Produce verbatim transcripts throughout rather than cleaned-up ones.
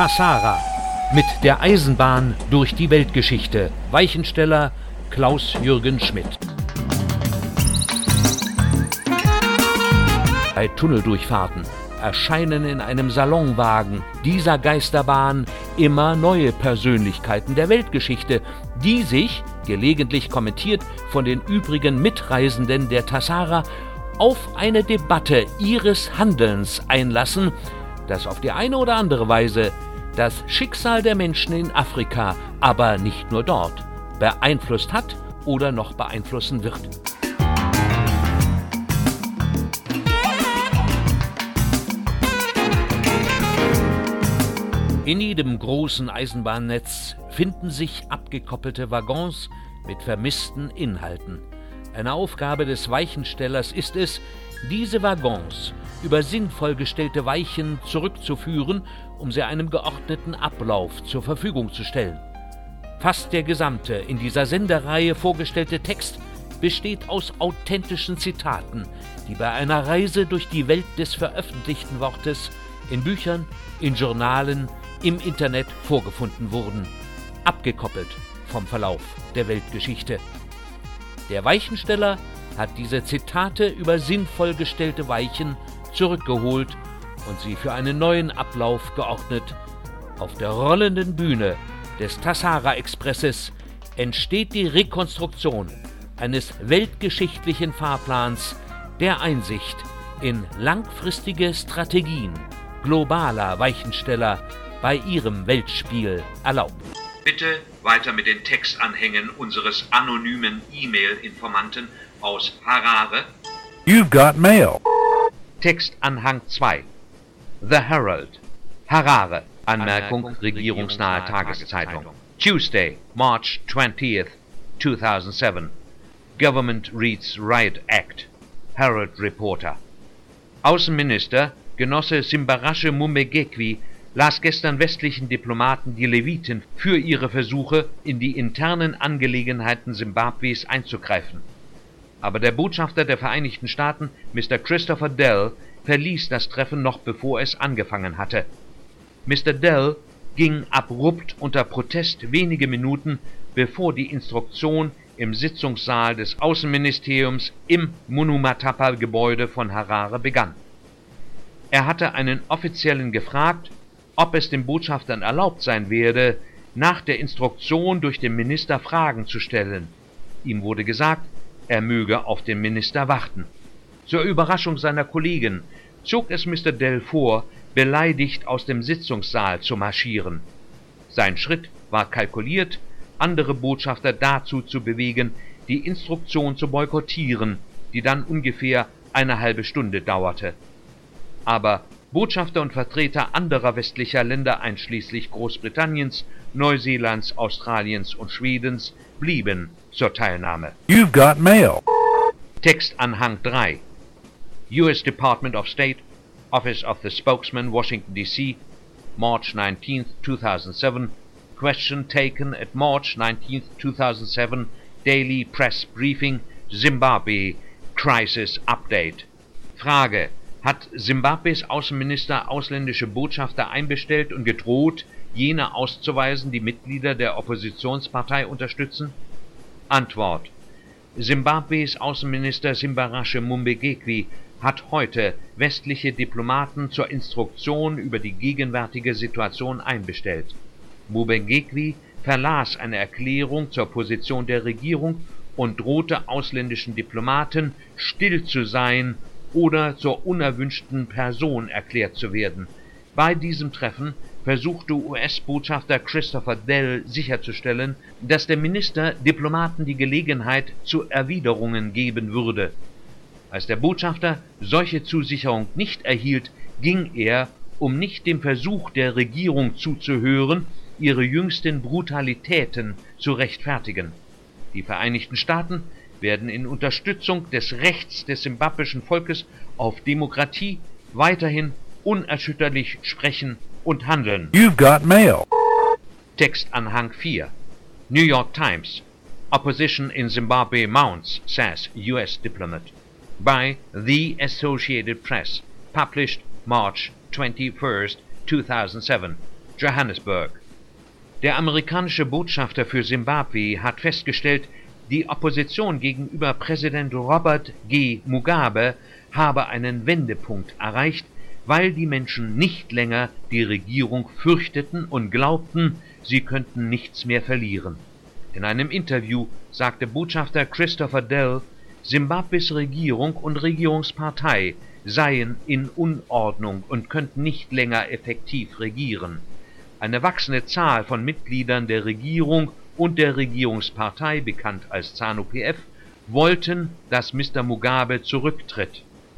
Tassara mit der Eisenbahn durch die Weltgeschichte. Weichensteller Klaus-Jürgen Schmidt. Bei Tunneldurchfahrten erscheinen in einem Salonwagen dieser Geisterbahn immer neue Persönlichkeiten der Weltgeschichte, die sich, gelegentlich kommentiert von den übrigen Mitreisenden der Tassara, auf eine Debatte ihres Handelns einlassen, das auf die eine oder andere Weise das Schicksal der Menschen in Afrika, aber nicht nur dort, beeinflusst hat oder noch beeinflussen wird. In jedem großen Eisenbahnnetz finden sich abgekoppelte Waggons mit vermissten Inhalten. Eine Aufgabe des Weichenstellers ist es, diese Waggons über sinnvoll gestellte Weichen zurückzuführen, um sie einem geordneten Ablauf zur Verfügung zu stellen. Fast der gesamte in dieser Sendereihe vorgestellte Text besteht aus authentischen Zitaten, die bei einer Reise durch die Welt des veröffentlichten Wortes in Büchern, in Journalen, im Internet vorgefunden wurden, abgekoppelt vom Verlauf der Weltgeschichte. Der Weichensteller hat diese Zitate über sinnvoll gestellte Weichen zurückgeholt und sie für einen neuen Ablauf geordnet. Auf der rollenden Bühne des Tassara-Expresses entsteht die Rekonstruktion eines weltgeschichtlichen Fahrplans, der Einsicht in langfristige Strategien globaler Weichensteller bei ihrem Weltspiel erlaubt. Bitte weiter mit den Textanhängen unseres anonymen E-Mail-Informanten aus Harare. You've got mail. Textanhang zwei. The Herald. Harare. Anmerkung regierungsnahe Tageszeitung. Tuesday, March twentieth, two thousand seven. Government reads Riot Act. Herald Reporter. Außenminister Genosse Simbarashe Mumbegekwi las gestern westlichen Diplomaten die Leviten für ihre Versuche, in die internen Angelegenheiten Simbabwes einzugreifen. Aber der Botschafter der Vereinigten Staaten, Mister Christopher Dell, verließ das Treffen noch bevor es angefangen hatte. Mister Dell ging abrupt unter Protest wenige Minuten, bevor die Instruktion im Sitzungssaal des Außenministeriums im Munumatapa-Gebäude von Harare begann. Er hatte einen Offiziellen gefragt, ob es den Botschaftern erlaubt sein werde, nach der Instruktion durch den Minister Fragen zu stellen. Ihm wurde gesagt, er möge auf den Minister warten. Zur Überraschung seiner Kollegen zog es Mister Dell vor, beleidigt aus dem Sitzungssaal zu marschieren. Sein Schritt war kalkuliert, andere Botschafter dazu zu bewegen, die Instruktion zu boykottieren, die dann ungefähr eine halbe Stunde dauerte. Aber Botschafter und Vertreter anderer westlicher Länder einschließlich Großbritanniens, Neuseelands, Australiens und Schwedens blieben zur Teilnahme. You've got mail. Textanhang drei. U S Department of State, Office of the Spokesman, Washington D C, March nineteenth, two thousand seven. Question taken at March nineteenth, two thousand seven. Daily Press Briefing, Zimbabwe Crisis Update. Frage: Hat Simbabwes Außenminister ausländische Botschafter einbestellt und gedroht, jene auszuweisen, die Mitglieder der Oppositionspartei unterstützen? Antwort: Simbabwes Außenminister Simbarashe Mumbegekwi hat heute westliche Diplomaten zur Instruktion über die gegenwärtige Situation einbestellt. Mumbegekwi verlas eine Erklärung zur Position der Regierung und drohte ausländischen Diplomaten, still zu sein oder zur unerwünschten Person erklärt zu werden. Bei diesem Treffen versuchte U S-Botschafter Christopher Dell sicherzustellen, dass der Minister Diplomaten die Gelegenheit zu Erwiderungen geben würde. Als der Botschafter solche Zusicherung nicht erhielt, ging er, um nicht dem Versuch der Regierung zuzuhören, ihre jüngsten Brutalitäten zu rechtfertigen. Die Vereinigten Staaten werden in Unterstützung des Rechts des simbabwischen Volkes auf Demokratie weiterhin unerschütterlich sprechen und handeln. You've got mail. Textanhang vier. New York Times. Opposition in Zimbabwe mounts, says U S diplomat. By The Associated Press. Published March twenty-first, two thousand seven. Johannesburg. Der amerikanische Botschafter für Simbabwe hat festgestellt, die Opposition gegenüber Präsident Robert G. Mugabe habe einen Wendepunkt erreicht, weil die Menschen nicht länger die Regierung fürchteten und glaubten, sie könnten nichts mehr verlieren. In einem Interview sagte Botschafter Christopher Dell, Simbabwes Regierung und Regierungspartei seien in Unordnung und könnten nicht länger effektiv regieren. Eine wachsende Zahl von Mitgliedern der Regierung und der Regierungspartei, bekannt als ZANU P F, wollten, dass Mister Mugabe zurücktritt.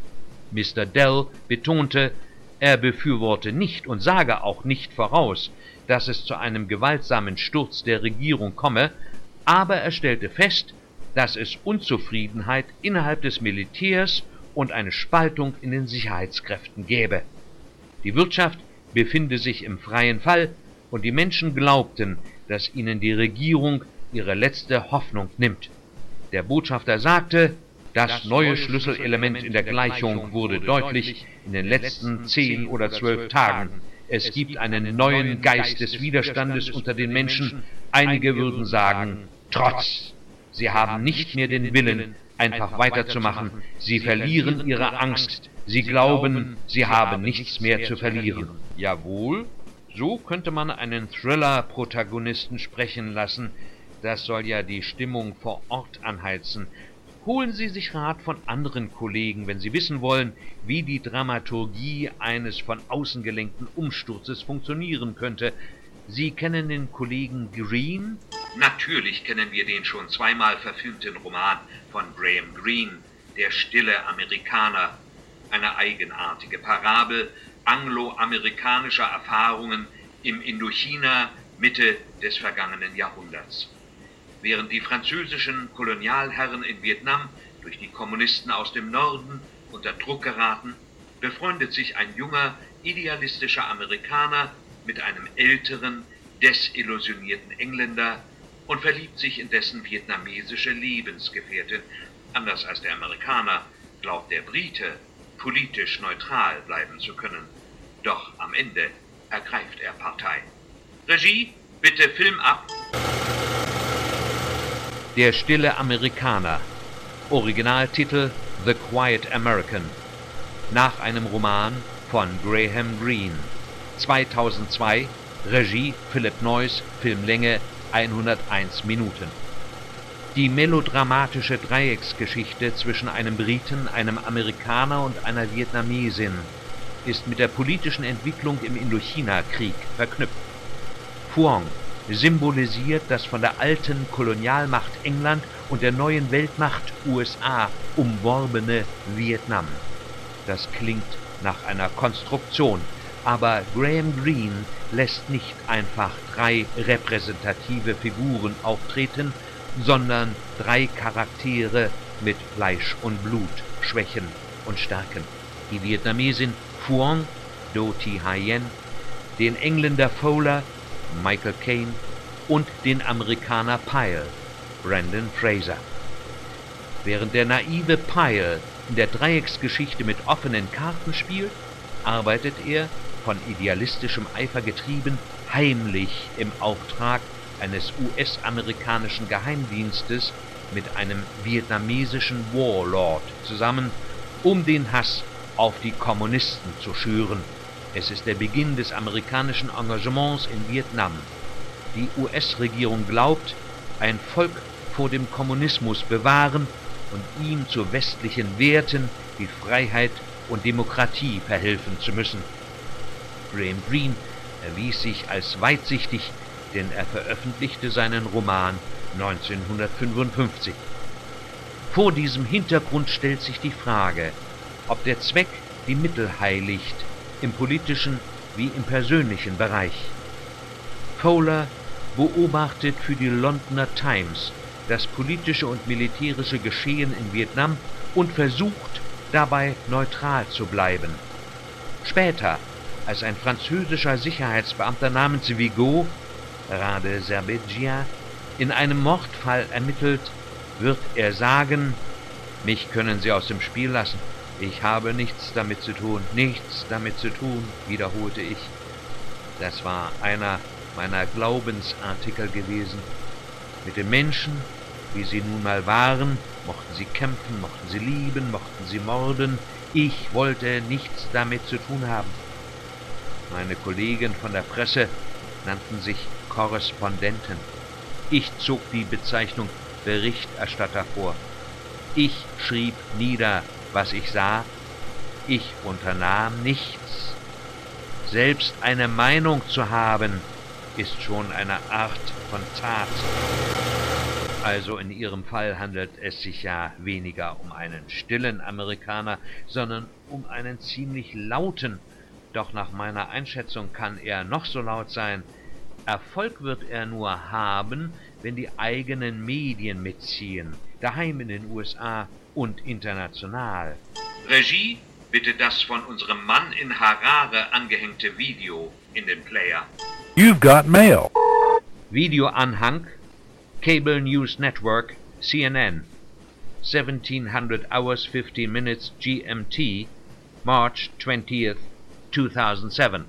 Mister Dell betonte, er befürworte nicht und sage auch nicht voraus, dass es zu einem gewaltsamen Sturz der Regierung komme, aber er stellte fest, dass es Unzufriedenheit innerhalb des Militärs und eine Spaltung in den Sicherheitskräften gäbe. Die Wirtschaft befinde sich im freien Fall und die Menschen glaubten, dass ihnen die Regierung ihre letzte Hoffnung nimmt. Der Botschafter sagte, das neue Schlüsselelement in der Gleichung wurde deutlich in den letzten zehn oder zwölf Tagen. Es gibt einen neuen Geist des Widerstandes unter den Menschen. Einige würden sagen, Trotz. Sie haben nicht mehr den Willen, einfach weiterzumachen. Sie verlieren ihre Angst. Sie glauben, sie haben nichts mehr zu verlieren. Jawohl, so könnte man einen Thriller-Protagonisten sprechen lassen. Das soll ja die Stimmung vor Ort anheizen. Holen Sie sich Rat von anderen Kollegen, wenn Sie wissen wollen, wie die Dramaturgie eines von außen gelenkten Umsturzes funktionieren könnte. Sie kennen den Kollegen Greene? Natürlich kennen wir den schon zweimal verfilmten Roman von Graham Greene, Der stille Amerikaner, eine eigenartige Parabel anglo-amerikanischer Erfahrungen im Indochina Mitte des vergangenen Jahrhunderts. Während die französischen Kolonialherren in Vietnam durch die Kommunisten aus dem Norden unter Druck geraten, befreundet sich ein junger, idealistischer Amerikaner mit einem älteren, desillusionierten Engländer und verliebt sich in dessen vietnamesische Lebensgefährtin. Anders als der Amerikaner glaubt der Brite, politisch neutral bleiben zu können. Doch am Ende ergreift er Partei. Regie, bitte Film ab. Der stille Amerikaner. Originaltitel The Quiet American. Nach einem Roman von Graham Greene. zweitausendzwei, Regie Philip Noyce, Filmlänge hunderteins Minuten. Die melodramatische Dreiecksgeschichte zwischen einem Briten, einem Amerikaner und einer Vietnamesin ist mit der politischen Entwicklung im Indochina-Krieg verknüpft. Phuong symbolisiert das von der alten Kolonialmacht England und der neuen Weltmacht U S A umworbene Vietnam. Das klingt nach einer Konstruktion, aber Graham Greene lässt nicht einfach drei repräsentative Figuren auftreten, sondern drei Charaktere mit Fleisch und Blut, Schwächen und Stärken. Die Vietnamesin Phuong, Do Thi Hien, den Engländer Fowler, Michael Caine und den Amerikaner Pyle, Brendan Fraser. Während der naive Pyle in der Dreiecksgeschichte mit offenen Karten spielt, arbeitet er, von idealistischem Eifer getrieben, heimlich im Auftrag eines U S-amerikanischen Geheimdienstes mit einem vietnamesischen Warlord zusammen, um den Hass auf die Kommunisten zu schüren. Es ist der Beginn des amerikanischen Engagements in Vietnam. Die U S-Regierung glaubt, ein Volk vor dem Kommunismus bewahren und ihm zu westlichen Werten wie Freiheit und Demokratie verhelfen zu müssen. Graham Greene erwies sich als weitsichtig, denn er veröffentlichte seinen Roman neunzehnhundertfünfundfünfzig. Vor diesem Hintergrund stellt sich die Frage, ob der Zweck die Mittel heiligt, im politischen wie im persönlichen Bereich. Fowler beobachtet für die Londoner Times das politische und militärische Geschehen in Vietnam und versucht, dabei neutral zu bleiben. Später, als ein französischer Sicherheitsbeamter namens Vigo, Rade Zerbeggia, in einem Mordfall ermittelt, wird er sagen, mich können Sie aus dem Spiel lassen. Ich habe nichts damit zu tun, nichts damit zu tun, wiederholte ich. Das war einer meiner Glaubensartikel gewesen. Mit den Menschen, wie sie nun mal waren, mochten sie kämpfen, mochten sie lieben, mochten sie morden. Ich wollte nichts damit zu tun haben. Meine Kollegen von der Presse nannten sich Korrespondenten. Ich zog die Bezeichnung Berichterstatter vor. Ich schrieb nieder, was ich sah. Ich unternahm nichts. Selbst eine Meinung zu haben, ist schon eine Art von Tat. Also in Ihrem Fall handelt es sich ja weniger um einen stillen Amerikaner, sondern um einen ziemlich lauten. Doch nach meiner Einschätzung kann er noch so laut sein. Erfolg wird er nur haben, wenn die eigenen Medien mitziehen, daheim in den U S A und international. Regie, bitte das von unserem Mann in Harare angehängte Video in den Player. You've got mail. Videoanhang, Cable News Network, C N N, seventeen hundred hours, fifteen minutes G M T, March twentieth, two thousand seven.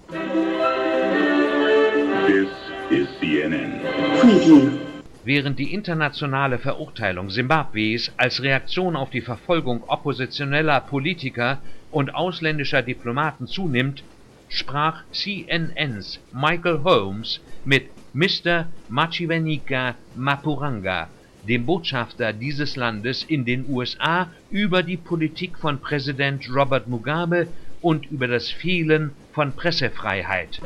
This is C N N. Preview. Während die internationale Verurteilung Simbabwes als Reaktion auf die Verfolgung oppositioneller Politiker und ausländischer Diplomaten zunimmt, sprach C N Ns Michael Holmes mit Mister Machiwenika Mapuranga, dem Botschafter dieses Landes in den U S A, über die Politik von Präsident Robert Mugabe und über das Fehlen von Pressefreiheit.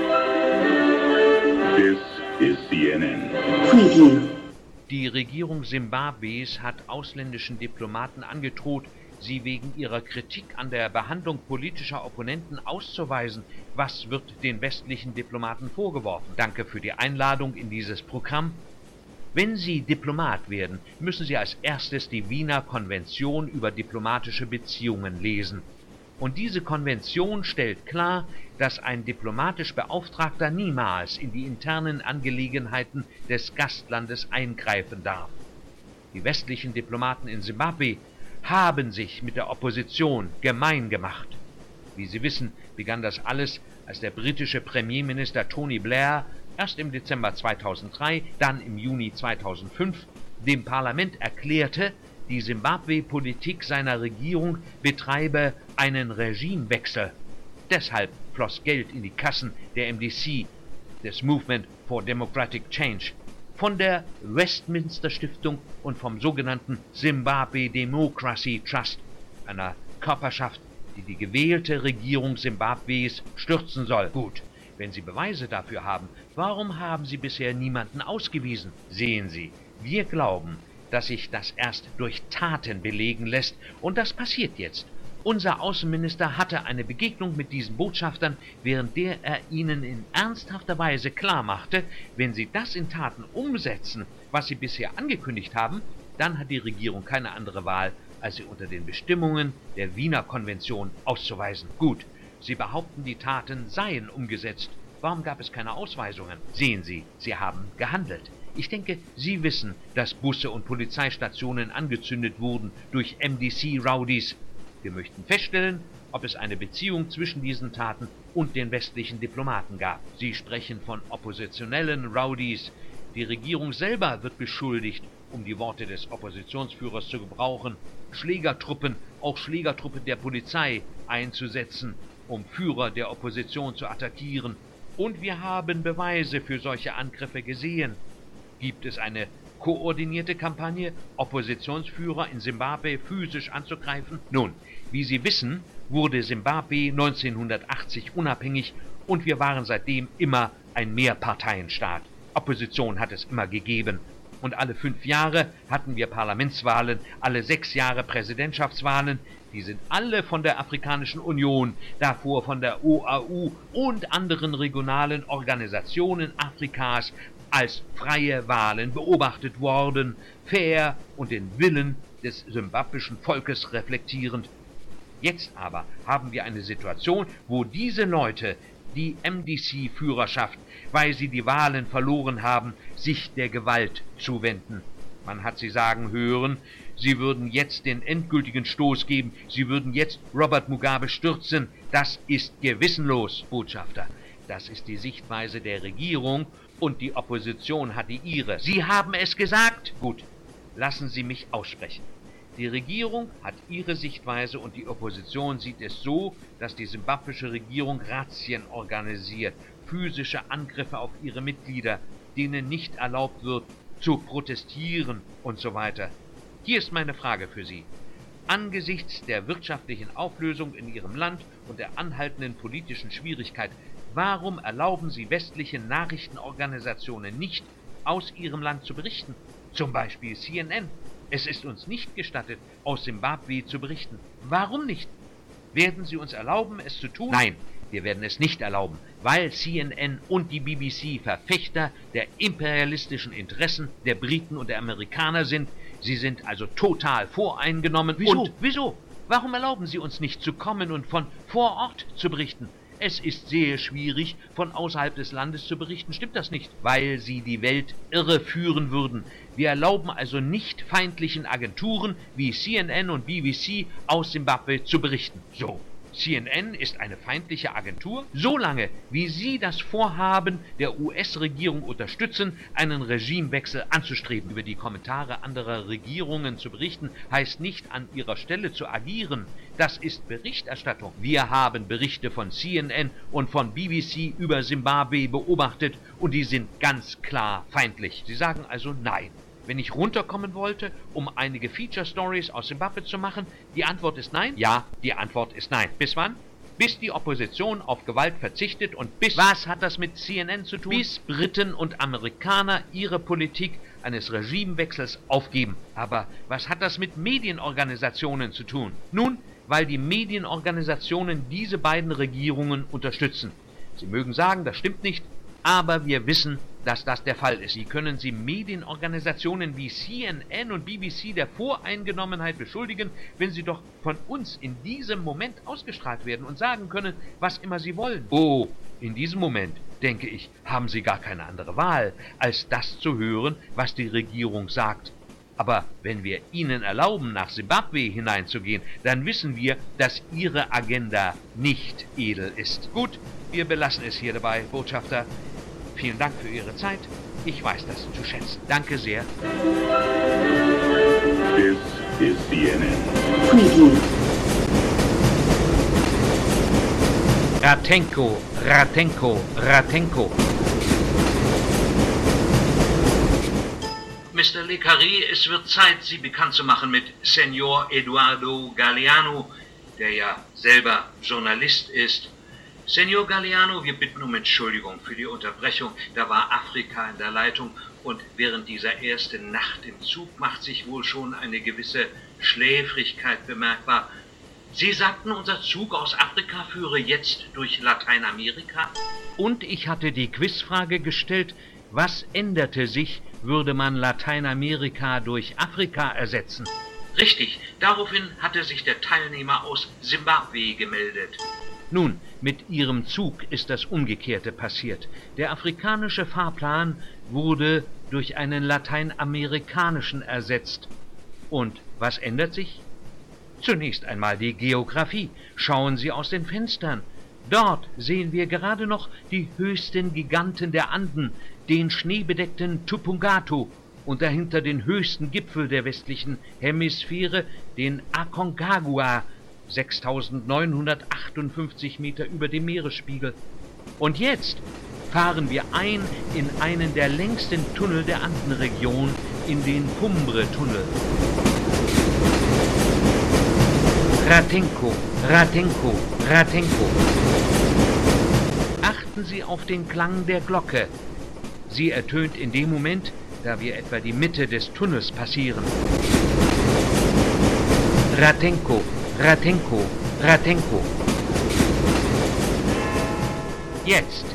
This is C N N. Preview. Die Regierung Simbabwes hat ausländischen Diplomaten angedroht, sie wegen ihrer Kritik an der Behandlung politischer Opponenten auszuweisen. Was wird den westlichen Diplomaten vorgeworfen? Danke für die Einladung in dieses Programm. Wenn Sie Diplomat werden, müssen Sie als erstes die Wiener Konvention über diplomatische Beziehungen lesen. Und diese Konvention stellt klar, dass ein diplomatisch Beauftragter niemals in die internen Angelegenheiten des Gastlandes eingreifen darf. Die westlichen Diplomaten in Simbabwe haben sich mit der Opposition gemein gemacht. Wie Sie wissen, begann das alles, als der britische Premierminister Tony Blair erst im Dezember zweitausenddrei, dann im Juni zweitausendfünf dem Parlament erklärte, die Simbabwe-Politik seiner Regierung betreibe einen Regimewechsel. Deshalb floss Geld in die Kassen der M D C, des Movement for Democratic Change, von der Westminster Stiftung und vom sogenannten Zimbabwe Democracy Trust, einer Körperschaft, die die gewählte Regierung Simbabwes stürzen soll. Gut, wenn Sie Beweise dafür haben, warum haben Sie bisher niemanden ausgewiesen? Sehen Sie, wir glauben, dass sich das erst durch Taten belegen lässt, und das passiert jetzt. Unser Außenminister hatte eine Begegnung mit diesen Botschaftern, während der er ihnen in ernsthafter Weise klarmachte, wenn sie das in Taten umsetzen, was sie bisher angekündigt haben, dann hat die Regierung keine andere Wahl, als sie unter den Bestimmungen der Wiener Konvention auszuweisen. Gut, Sie behaupten, die Taten seien umgesetzt. Warum gab es keine Ausweisungen? Sehen Sie, Sie haben gehandelt. Ich denke, Sie wissen, dass Busse und Polizeistationen angezündet wurden durch M D C-Rowdies. Wir möchten feststellen, ob es eine Beziehung zwischen diesen Taten und den westlichen Diplomaten gab. Sie sprechen von oppositionellen Rowdies. Die Regierung selber wird beschuldigt, um die Worte des Oppositionsführers zu gebrauchen, Schlägertruppen, auch Schlägertruppen der Polizei einzusetzen, um Führer der Opposition zu attackieren. Und wir haben Beweise für solche Angriffe gesehen. Gibt es eine koordinierte Kampagne, Oppositionsführer in Simbabwe physisch anzugreifen? Nun, wie Sie wissen, wurde Simbabwe neunzehnhundertachtzig unabhängig und wir waren seitdem immer ein Mehrparteienstaat. Opposition hat es immer gegeben. Und alle fünf Jahre hatten wir Parlamentswahlen, alle sechs Jahre Präsidentschaftswahlen. Die sind alle von der Afrikanischen Union, davor von der O A U und anderen regionalen Organisationen Afrikas als freie Wahlen beobachtet worden, fair und den Willen des simbabwischen Volkes reflektierend. Jetzt aber haben wir eine Situation, wo diese Leute die M D C-Führerschaft, weil sie die Wahlen verloren haben, sich der Gewalt zuwenden. Man hat sie sagen hören, sie würden jetzt den endgültigen Stoß geben, sie würden jetzt Robert Mugabe stürzen. Das ist gewissenlos, Botschafter. Das ist die Sichtweise der Regierung und die Opposition hat die ihre. Sie haben es gesagt. Gut, lassen Sie mich aussprechen. Die Regierung hat ihre Sichtweise und die Opposition sieht es so, dass die simbabwische Regierung Razzien organisiert, physische Angriffe auf ihre Mitglieder, denen nicht erlaubt wird, zu protestieren und so weiter. Hier ist meine Frage für Sie. Angesichts der wirtschaftlichen Auflösung in Ihrem Land und der anhaltenden politischen Schwierigkeit, warum erlauben Sie westlichen Nachrichtenorganisationen nicht, aus Ihrem Land zu berichten? Zum Beispiel C N N. Es ist uns nicht gestattet, aus Simbabwe zu berichten. Warum nicht? Werden Sie uns erlauben, es zu tun? Nein, wir werden es nicht erlauben, weil C N N und die B B C Verfechter der imperialistischen Interessen der Briten und der Amerikaner sind. Sie sind also total voreingenommen. Wieso? Und wieso? Warum erlauben Sie uns nicht zu kommen und von vor Ort zu berichten? Es ist sehr schwierig, von außerhalb des Landes zu berichten. Stimmt das nicht? Weil Sie die Welt irreführen würden. Wir erlauben also nicht feindlichen Agenturen wie C N N und B B C aus Simbabwe zu berichten. So. C N N ist eine feindliche Agentur. Solange, wie Sie das Vorhaben der U S-Regierung unterstützen, einen Regimewechsel anzustreben, über die Kommentare anderer Regierungen zu berichten, heißt nicht, an ihrer Stelle zu agieren. Das ist Berichterstattung. Wir haben Berichte von C N N und von B B C über Simbabwe beobachtet und die sind ganz klar feindlich. Sie sagen also nein. Wenn ich runterkommen wollte, um einige Feature-Stories aus Simbabwe zu machen, die Antwort ist nein? Ja, die Antwort ist nein. Bis wann? Bis die Opposition auf Gewalt verzichtet und bis... Was hat das mit C N N zu tun? Bis Briten und Amerikaner ihre Politik eines Regimewechsels aufgeben. Aber was hat das mit Medienorganisationen zu tun? Nun, weil die Medienorganisationen diese beiden Regierungen unterstützen. Sie mögen sagen, das stimmt nicht, aber wir wissen, dass das der Fall ist. Wie können Sie Medienorganisationen wie C N N und B B C der Voreingenommenheit beschuldigen, wenn sie doch von uns in diesem Moment ausgestrahlt werden und sagen können, was immer sie wollen? Oh, in diesem Moment, denke ich, haben Sie gar keine andere Wahl, als das zu hören, was die Regierung sagt. Aber wenn wir Ihnen erlauben, nach Simbabwe hineinzugehen, dann wissen wir, dass Ihre Agenda nicht edel ist. Gut, wir belassen es hier dabei, Botschafter. Vielen Dank für Ihre Zeit. Ich weiß das zu schätzen. Danke sehr. This is C N N. Preview. Ratenko, Ratenko, Ratenko. Mister Le Carré, es wird Zeit, Sie bekannt zu machen mit Senor Eduardo Galeano, der ja selber Journalist ist. Senor Galeano, wir bitten um Entschuldigung für die Unterbrechung. Da war Afrika in der Leitung und während dieser ersten Nacht im Zug macht sich wohl schon eine gewisse Schläfrigkeit bemerkbar. Sie sagten, unser Zug aus Afrika führe jetzt durch Lateinamerika? Und ich hatte die Quizfrage gestellt, was änderte sich, würde man Lateinamerika durch Afrika ersetzen? Richtig, daraufhin hatte sich der Teilnehmer aus Simbabwe gemeldet. Nun, mit Ihrem Zug ist das Umgekehrte passiert. Der afrikanische Fahrplan wurde durch einen lateinamerikanischen ersetzt. Und was ändert sich? Zunächst einmal die Geografie. Schauen Sie aus den Fenstern. Dort sehen wir gerade noch die höchsten Giganten der Anden, den schneebedeckten Tupungato und dahinter den höchsten Gipfel der westlichen Hemisphäre, den Aconcagua, sechstausendneunhundertachtundfünfzig Meter über dem Meeresspiegel. Und jetzt fahren wir ein in einen der längsten Tunnel der Andenregion, in den Cumbre-Tunnel. Ratenko, Ratenko, Ratenko. Achten Sie auf den Klang der Glocke. Sie ertönt in dem Moment, da wir etwa die Mitte des Tunnels passieren. Ratenko, Ratenko, Ratenko. Jetzt.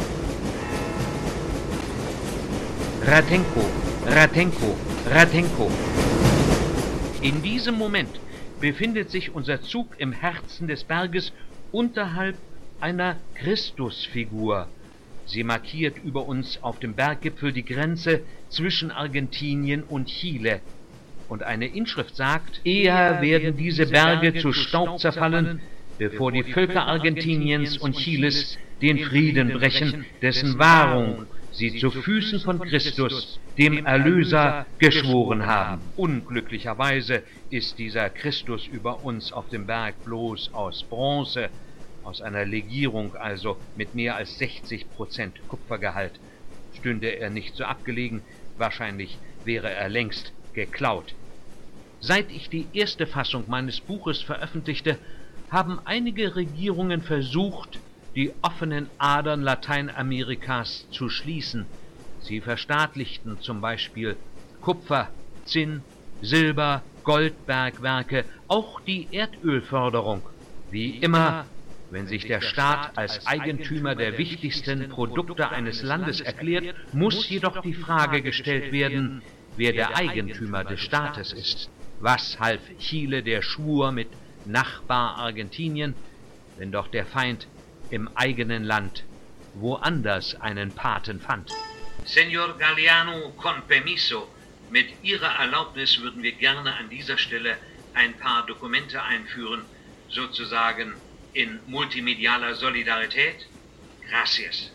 Ratenko, Ratenko, Ratenko. In diesem Moment befindet sich unser Zug im Herzen des Berges unterhalb einer Christusfigur. Sie markiert über uns auf dem Berggipfel die Grenze zwischen Argentinien und Chile. Und eine Inschrift sagt, eher werden diese Berge zu Staub zerfallen, bevor die Völker Argentiniens und Chiles den Frieden brechen, dessen Wahrung sie zu Füßen von Christus, dem Erlöser, geschworen haben. Unglücklicherweise ist dieser Christus über uns auf dem Berg bloß aus Bronze, aus einer Legierung also mit mehr als sechzig Prozent Kupfergehalt. Stünde er nicht so abgelegen, wahrscheinlich wäre er längst geklaut. Seit ich die erste Fassung meines Buches veröffentlichte, haben einige Regierungen versucht, die offenen Adern Lateinamerikas zu schließen. Sie verstaatlichten zum Beispiel Kupfer, Zinn, Silber, Goldbergwerke, auch die Erdölförderung. Wie immer, wenn sich der Staat als Eigentümer der wichtigsten Produkte eines Landes erklärt, muss jedoch die Frage gestellt werden, wer der Eigentümer des Staates ist. Was half Chile der Schwur mit Nachbar Argentinien, wenn doch der Feind im eigenen Land woanders einen Paten fand? Senor Galeano, con permiso, mit Ihrer Erlaubnis würden wir gerne an dieser Stelle ein paar Dokumente einführen, sozusagen in multimedialer Solidarität. Gracias.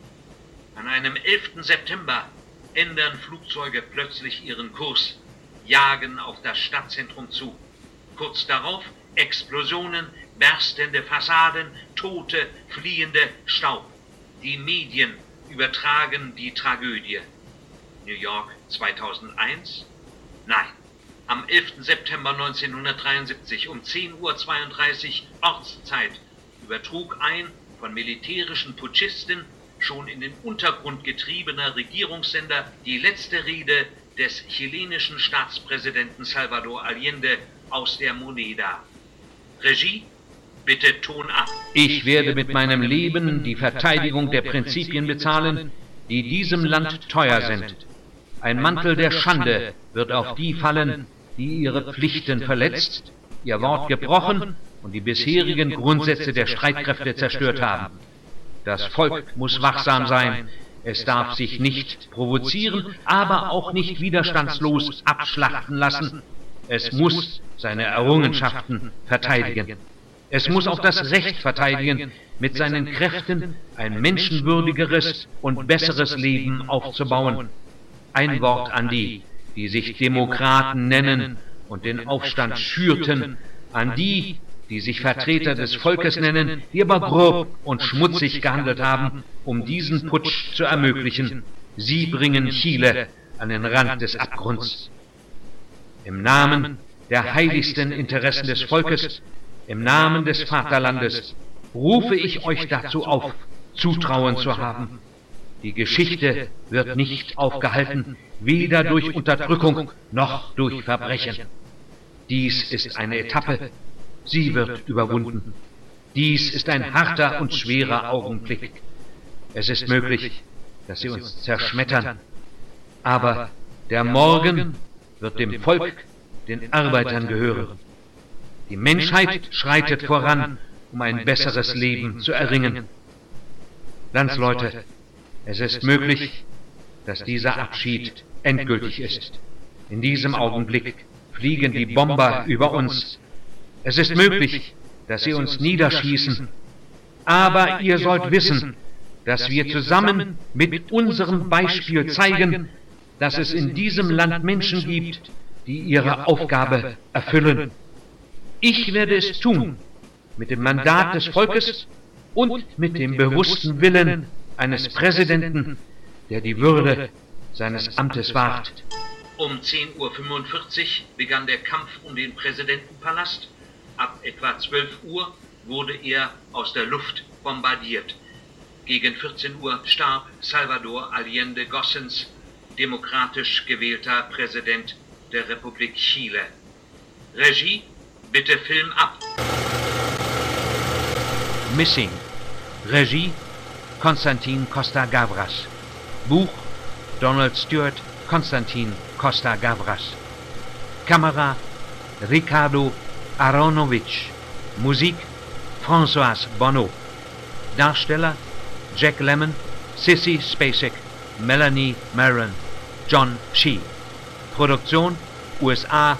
An einem elften September ändern Flugzeuge plötzlich ihren Kurs, jagen auf das Stadtzentrum zu. Kurz darauf Explosionen, berstende Fassaden, Tote, fliehende Staub. Die Medien übertragen die Tragödie. New York zweitausendeins? Nein. Am elften September neunzehnhundertdreiundsiebzig um zehn Uhr zweiunddreißig Ortszeit übertrug ein von militärischen Putschisten schon in den Untergrund getriebener Regierungssender die letzte Rede des chilenischen Staatspräsidenten Salvador Allende aus der Moneda. Regie, bitte Ton ab. Ich werde mit meinem Leben die Verteidigung der Prinzipien bezahlen, die diesem Land teuer sind. Ein Mantel der Schande wird auf die fallen, die ihre Pflichten verletzt, ihr Wort gebrochen und die bisherigen Grundsätze der Streitkräfte zerstört haben. Das Volk muss wachsam sein, es darf sich nicht provozieren, aber auch nicht widerstandslos abschlachten lassen. Es muss seine Errungenschaften verteidigen. Es muss auch das Recht verteidigen, mit seinen Kräften ein menschenwürdigeres und besseres Leben aufzubauen. Ein Wort an die, die sich Demokraten nennen und den Aufstand schürten, an die, die sich Vertreter des Volkes nennen, die aber grob und schmutzig gehandelt haben, um diesen Putsch zu ermöglichen. Sie bringen Chile an den Rand des Abgrunds. Im Namen der heiligsten Interessen des Volkes, im Namen des Vaterlandes, rufe ich euch dazu auf, Zutrauen zu haben. Die Geschichte wird nicht aufgehalten, weder durch Unterdrückung noch durch Verbrechen. Dies ist eine Etappe, sie wird überwunden. Dies ist ein harter und schwerer Augenblick. Es ist möglich, dass sie uns zerschmettern, aber der Morgen wird dem Volk, den Arbeitern gehören. Die Menschheit schreitet voran, um ein besseres Leben zu erringen. Landsleute, es ist möglich, dass dieser Abschied endgültig ist. In diesem Augenblick fliegen die Bomber über uns. Es ist möglich, dass sie uns niederschießen. Aber ihr sollt wissen, dass wir zusammen mit unserem Beispiel zeigen, dass es in diesem Land Menschen gibt, die ihre Aufgabe erfüllen. Ich werde es tun, mit dem Mandat des Volkes und mit dem bewussten Willen eines Präsidenten, der die Würde seines Amtes wahrt. Um zehn Uhr fünfundvierzig begann der Kampf um den Präsidentenpalast. Ab etwa zwölf Uhr wurde er aus der Luft bombardiert. Gegen vierzehn Uhr starb Salvador Allende Gossens, demokratisch gewählter Präsident der Republik Chile. Regie, bitte Film ab. Missing. Regie Konstantin Costa-Gavras. Buch Donald Stewart, Konstantin Costa-Gavras. Kamera Ricardo Aronovich. Musik François Bonneau. Darsteller Jack Lemmon, Sissy Spacek, Melanie Maron, John Shee. Produktion U S A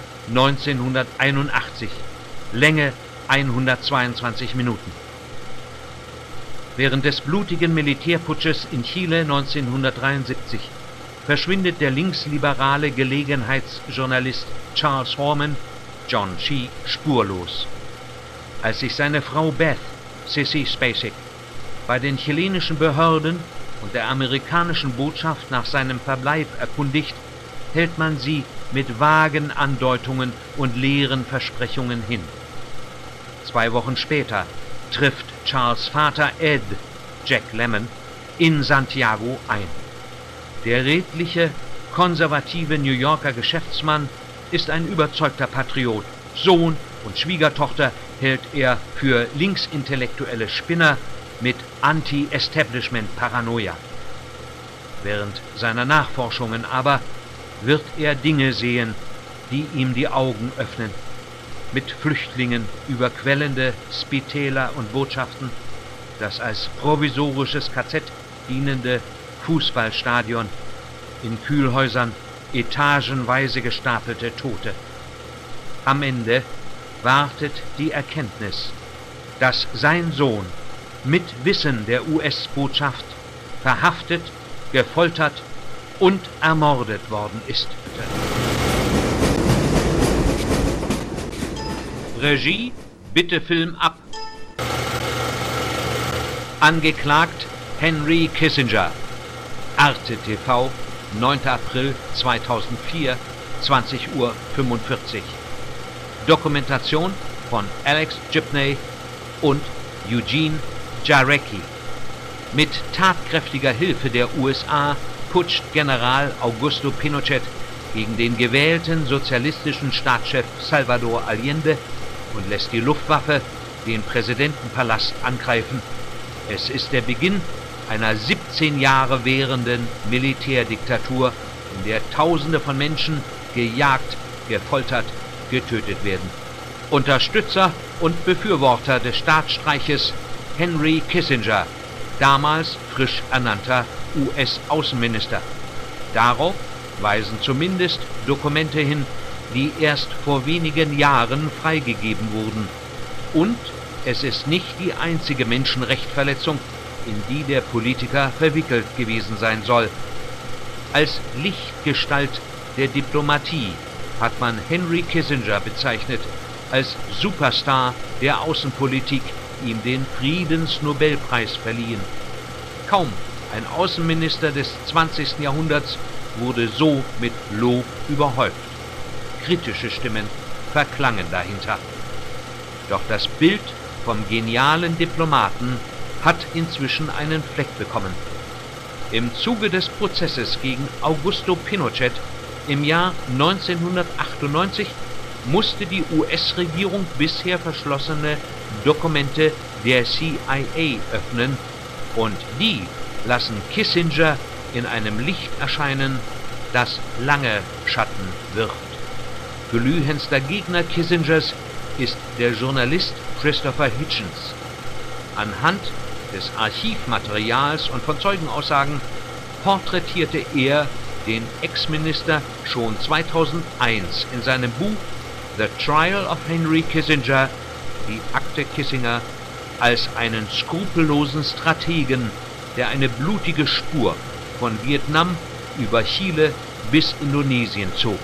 neunzehnhunderteinundachtzig. Länge hundertzweiundzwanzig Minuten. Während des blutigen Militärputsches in Chile neunzehnhundertdreiundsiebzig verschwindet der linksliberale Gelegenheitsjournalist Charles Horman, John Chi, spurlos. Als sich seine Frau Beth, Sissy Spacek, bei den chilenischen Behörden und der amerikanischen Botschaft nach seinem Verbleib erkundigt, hält man sie mit vagen Andeutungen und leeren Versprechungen hin. Zwei Wochen später trifft Charles' Vater Ed, Jack Lemmon, in Santiago ein. Der redliche, konservative New Yorker Geschäftsmann ist ein überzeugter Patriot. Sohn und Schwiegertochter hält er für linksintellektuelle Spinner mit Anti-Establishment-Paranoia. Während seiner Nachforschungen aber wird er Dinge sehen, die ihm die Augen öffnen. Mit Flüchtlingen überquellende Spitäler und Botschaften, das als provisorisches K Z dienende Fußballstadion, in Kühlhäusern etagenweise gestapelte Tote. Am Ende wartet die Erkenntnis, dass sein Sohn mit Wissen der U S-Botschaft verhaftet, gefoltert und ermordet worden ist. Regie, bitte Film ab. Angeklagt Henry Kissinger. Arte T V, neunter April zweitausendvier, zwanzig Uhr fünfundvierzig. Dokumentation von Alex Gibney und Eugene Jarecki. Mit tatkräftiger Hilfe der U S A putscht General Augusto Pinochet gegen den gewählten sozialistischen Staatschef Salvador Allende und lässt die Luftwaffe den Präsidentenpalast angreifen. Es ist der Beginn einer siebzehn Jahre währenden Militärdiktatur, in der Tausende von Menschen gejagt, gefoltert, getötet werden. Unterstützer und Befürworter des Staatsstreiches Henry Kissinger, damals frisch ernannter U S-Außenminister. Darauf weisen zumindest Dokumente hin, die erst vor wenigen Jahren freigegeben wurden. Und es ist nicht die einzige Menschenrechtsverletzung, in die der Politiker verwickelt gewesen sein soll. Als Lichtgestalt der Diplomatie hat man Henry Kissinger bezeichnet, als Superstar der Außenpolitik ihm den Friedensnobelpreis verliehen. Kaum ein Außenminister des zwanzigsten Jahrhunderts wurde so mit Lob überhäuft. Kritische Stimmen verklangen dahinter. Doch das Bild vom genialen Diplomaten hat inzwischen einen Fleck bekommen. Im Zuge des Prozesses gegen Augusto Pinochet im Jahr neunzehnhundertachtundneunzig musste die U S-Regierung bisher verschlossene Dokumente der C I A öffnen, und die lassen Kissinger in einem Licht erscheinen, das lange Schatten wirft. Glühendster Gegner Kissingers ist der Journalist Christopher Hitchens. Anhand des Archivmaterials und von Zeugenaussagen porträtierte er den Ex-Minister schon zweitausendeins in seinem Buch The Trial of Henry Kissinger, die Akte Kissinger, als einen skrupellosen Strategen, der eine blutige Spur von Vietnam über Chile bis Indonesien zog.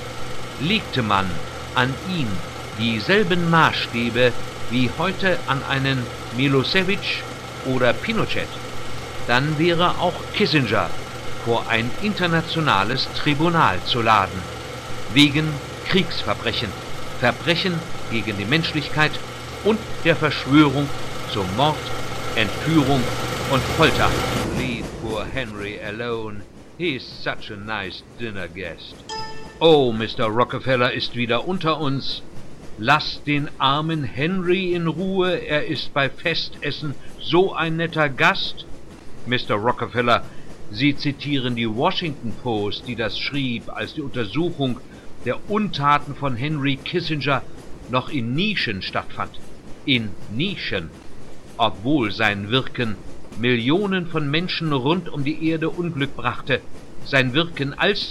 Legte man an ihn dieselben Maßstäbe wie heute an einen Milosevic oder Pinochet, dann wäre auch Kissinger vor ein internationales Tribunal zu laden, wegen Kriegsverbrechen, Verbrechen gegen die Menschlichkeit und der Verschwörung zu Mord, Entführung und Folter. Leave poor Henry alone. He's such a nice dinner guest. Oh, Mister Rockefeller ist wieder unter uns. Lasst den armen Henry in Ruhe, er ist bei Festessen so ein netter Gast. Mister Rockefeller, Sie zitieren die Washington Post, die das schrieb, als die Untersuchung der Untaten von Henry Kissinger noch in Nischen stattfand. In Nischen, obwohl sein Wirken Millionen von Menschen rund um die Erde Unglück brachte, sein Wirken als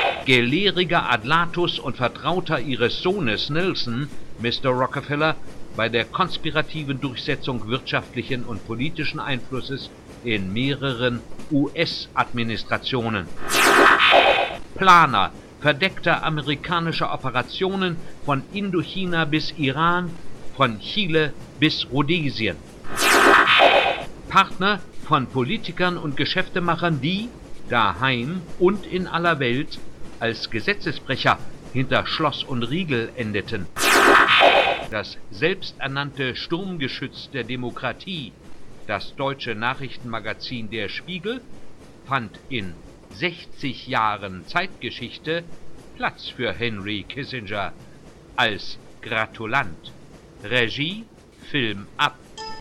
gelehriger Adlatus und Vertrauter Ihres Sohnes Nelson, Mister Rockefeller, bei der konspirativen Durchsetzung wirtschaftlichen und politischen Einflusses in mehreren U S-Administrationen. Planer verdeckter amerikanischer Operationen von Indochina bis Iran, von Chile bis Rhodesien. Partner von Politikern und Geschäftemachern, die daheim und in aller Welt als Gesetzesbrecher hinter Schloss und Riegel endeten. Das selbsternannte Sturmgeschütz der Demokratie, das deutsche Nachrichtenmagazin Der Spiegel, fand in sechzig Jahren Zeitgeschichte Platz für Henry Kissinger als Gratulant. Regie, Film ab.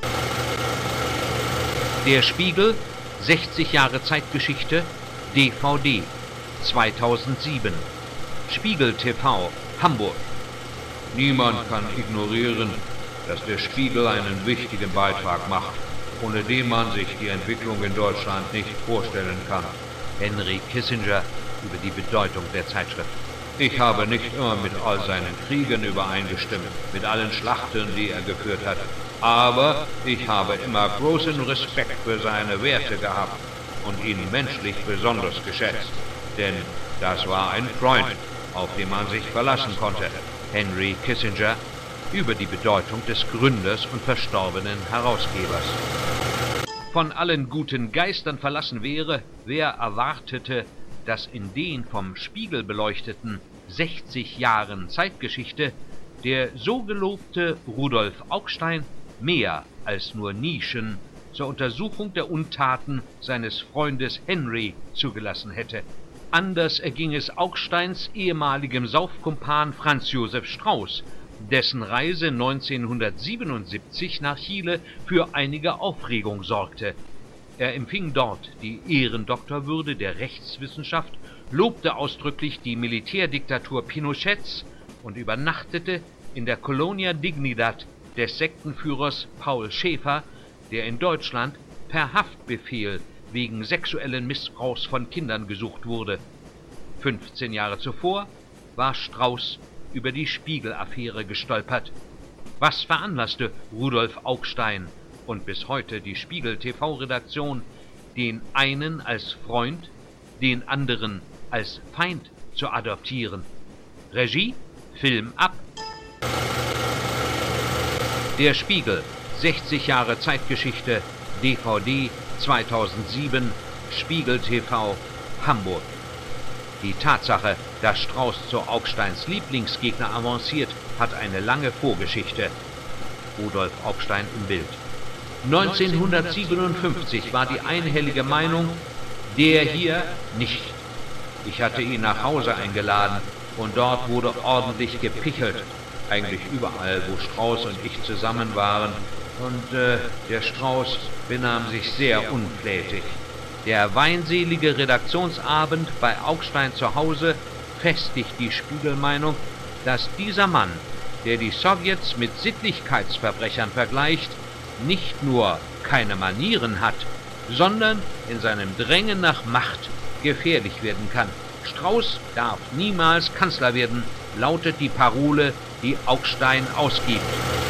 Der Spiegel, sechzig Jahre Zeitgeschichte, D V D, zweitausendsieben. Spiegel T V, Hamburg. Niemand kann ignorieren, dass der Spiegel einen wichtigen Beitrag macht, ohne den man sich die Entwicklung in Deutschland nicht vorstellen kann. Henry Kissinger über die Bedeutung der Zeitschrift. Ich habe nicht immer mit all seinen Kriegen übereingestimmt, mit allen Schlachten, die er geführt hat, aber ich habe immer großen Respekt für seine Werte gehabt und ihn menschlich besonders geschätzt, denn das war ein Freund, auf den man sich verlassen konnte. Henry Kissinger über die Bedeutung des Gründers und verstorbenen Herausgebers. Von allen guten Geistern verlassen wäre, wer erwartete, dass in den vom Spiegel beleuchteten sechzig Jahren Zeitgeschichte der so gelobte Rudolf Augstein mehr als nur Nischen zur Untersuchung der Untaten seines Freundes Henry zugelassen hätte. Anders erging es Augsteins ehemaligem Saufkumpan Franz Josef Strauß, dessen Reise neunzehnhundertsiebenundsiebzig nach Chile für einige Aufregung sorgte. Er empfing dort die Ehrendoktorwürde der Rechtswissenschaft, lobte ausdrücklich die Militärdiktatur Pinochets und übernachtete in der Colonia Dignidad des Sektenführers Paul Schäfer, der in Deutschland per Haftbefehl wegen sexuellen Missbrauchs von Kindern gesucht wurde. fünfzehn Jahre zuvor war Strauß über die Spiegel-Affäre gestolpert. Was veranlasste Rudolf Augstein und bis heute die Spiegel-T V-Redaktion, den einen als Freund, den anderen als Feind zu adoptieren? Regie, Film ab. Der Spiegel, sechzig Jahre Zeitgeschichte, D V D, zweitausendsieben, Spiegel T V, Hamburg. Die Tatsache, dass Strauß zu Augsteins Lieblingsgegner avanciert, hat eine lange Vorgeschichte. Rudolf Augstein im Bild. neunzehnhundertsiebenundfünfzig war die einhellige Meinung, der hier nicht. Ich hatte ihn nach Hause eingeladen und dort wurde ordentlich gepichelt. Eigentlich überall, wo Strauß und ich zusammen waren. Und äh, der Strauß benahm sich sehr unflätig. Der weinselige Redaktionsabend bei Augstein zu Hause festigt die Spiegelmeinung, dass dieser Mann, der die Sowjets mit Sittlichkeitsverbrechern vergleicht, nicht nur keine Manieren hat, sondern in seinem Drängen nach Macht gefährlich werden kann. Strauß darf niemals Kanzler werden, lautet die Parole, die Augstein ausgibt.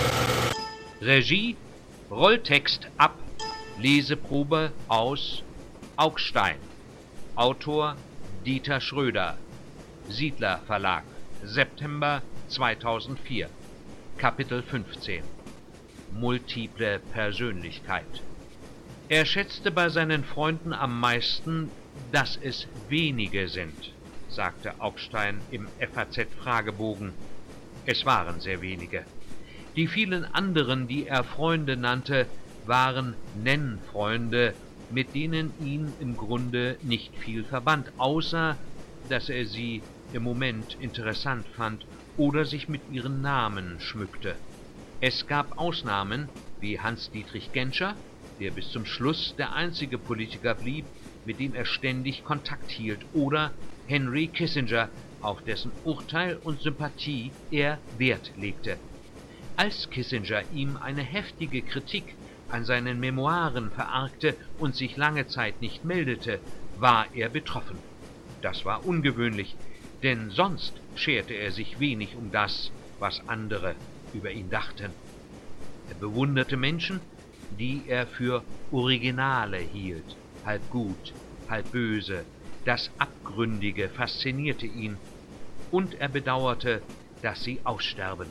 Regie, Rolltext ab, Leseprobe aus Augstein. Autor Dieter Schröder. Siedler Verlag. September zweitausendvier. Kapitel fünfzehn. Multiple Persönlichkeit. Er schätzte bei seinen Freunden am meisten, dass es wenige sind, sagte Augstein im F A Z-Fragebogen. Es waren sehr wenige. Die vielen anderen, die er Freunde nannte, waren Nennfreunde, mit denen ihn im Grunde nicht viel verband, außer dass er sie im Moment interessant fand oder sich mit ihren Namen schmückte. Es gab Ausnahmen, wie Hans-Dietrich Genscher, der bis zum Schluss der einzige Politiker blieb, mit dem er ständig Kontakt hielt, oder Henry Kissinger, auf dessen Urteil und Sympathie er Wert legte. Als Kissinger ihm eine heftige Kritik an seinen Memoiren verargte und sich lange Zeit nicht meldete, war er betroffen. Das war ungewöhnlich, denn sonst scherte er sich wenig um das, was andere über ihn dachten. Er bewunderte Menschen, die er für Originale hielt, halb gut, halb böse. Das Abgründige faszinierte ihn, und er bedauerte, dass sie aussterben.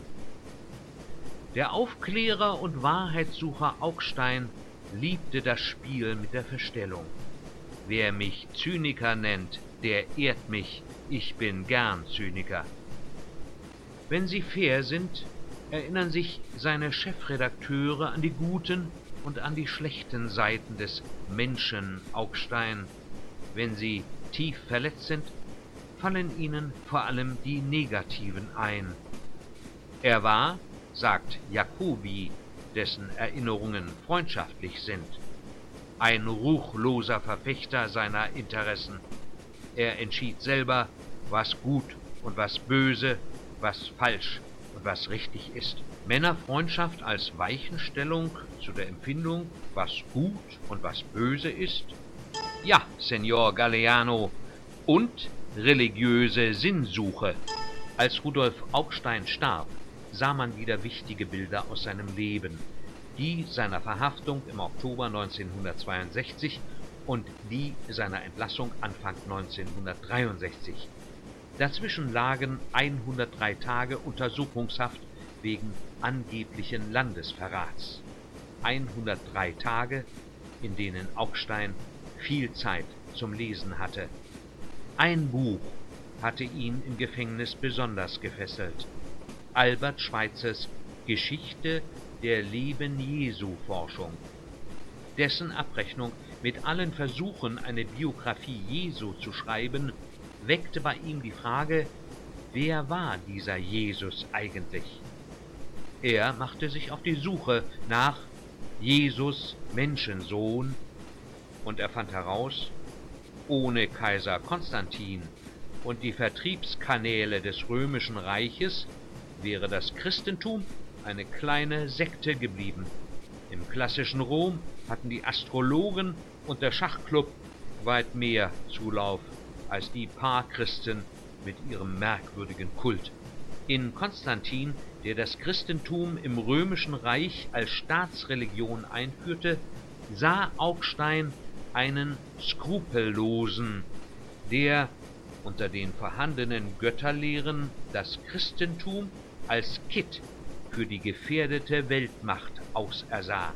Der Aufklärer und Wahrheitssucher Augstein liebte das Spiel mit der Verstellung. Wer mich Zyniker nennt, der ehrt mich, ich bin gern Zyniker. Wenn sie fair sind, erinnern sich seine Chefredakteure an die guten und an die schlechten Seiten des Menschen Augstein. Wenn sie tief verletzt sind, fallen ihnen vor allem die negativen ein. Er war, sagt Jacobi, dessen Erinnerungen freundschaftlich sind, ein ruchloser Verfechter seiner Interessen. Er entschied selber, was gut und was böse, was falsch und was richtig ist. Männerfreundschaft als Weichenstellung zu der Empfindung, was gut und was böse ist? Ja, Senor Galeano, und religiöse Sinnsuche. Als Rudolf Augstein starb, sah man wieder wichtige Bilder aus seinem Leben, die seiner Verhaftung im Oktober neunzehnhundertzweiundsechzig und die seiner Entlassung Anfang neunzehnhundertdreiundsechzig. Dazwischen lagen hundertdrei Tage Untersuchungshaft wegen angeblichen Landesverrats. hundertdrei Tage, in denen Augstein viel Zeit zum Lesen hatte. Ein Buch hatte ihn im Gefängnis besonders gefesselt: Albert Schweitzers Geschichte der Leben-Jesu-Forschung. Dessen Abrechnung mit allen Versuchen, eine Biografie Jesu zu schreiben, weckte bei ihm die Frage, wer war dieser Jesus eigentlich? Er machte sich auf die Suche nach Jesus Menschensohn, und er fand heraus, ohne Kaiser Konstantin und die Vertriebskanäle des Römischen Reiches wäre das Christentum eine kleine Sekte geblieben. Im klassischen Rom hatten die Astrologen und der Schachclub weit mehr Zulauf als die Paarchristen mit ihrem merkwürdigen Kult. In Konstantin, der das Christentum im Römischen Reich als Staatsreligion einführte, sah Augstein einen Skrupellosen, der unter den vorhandenen Götterlehren das Christentum als Kitt für die gefährdete Weltmacht ausersah.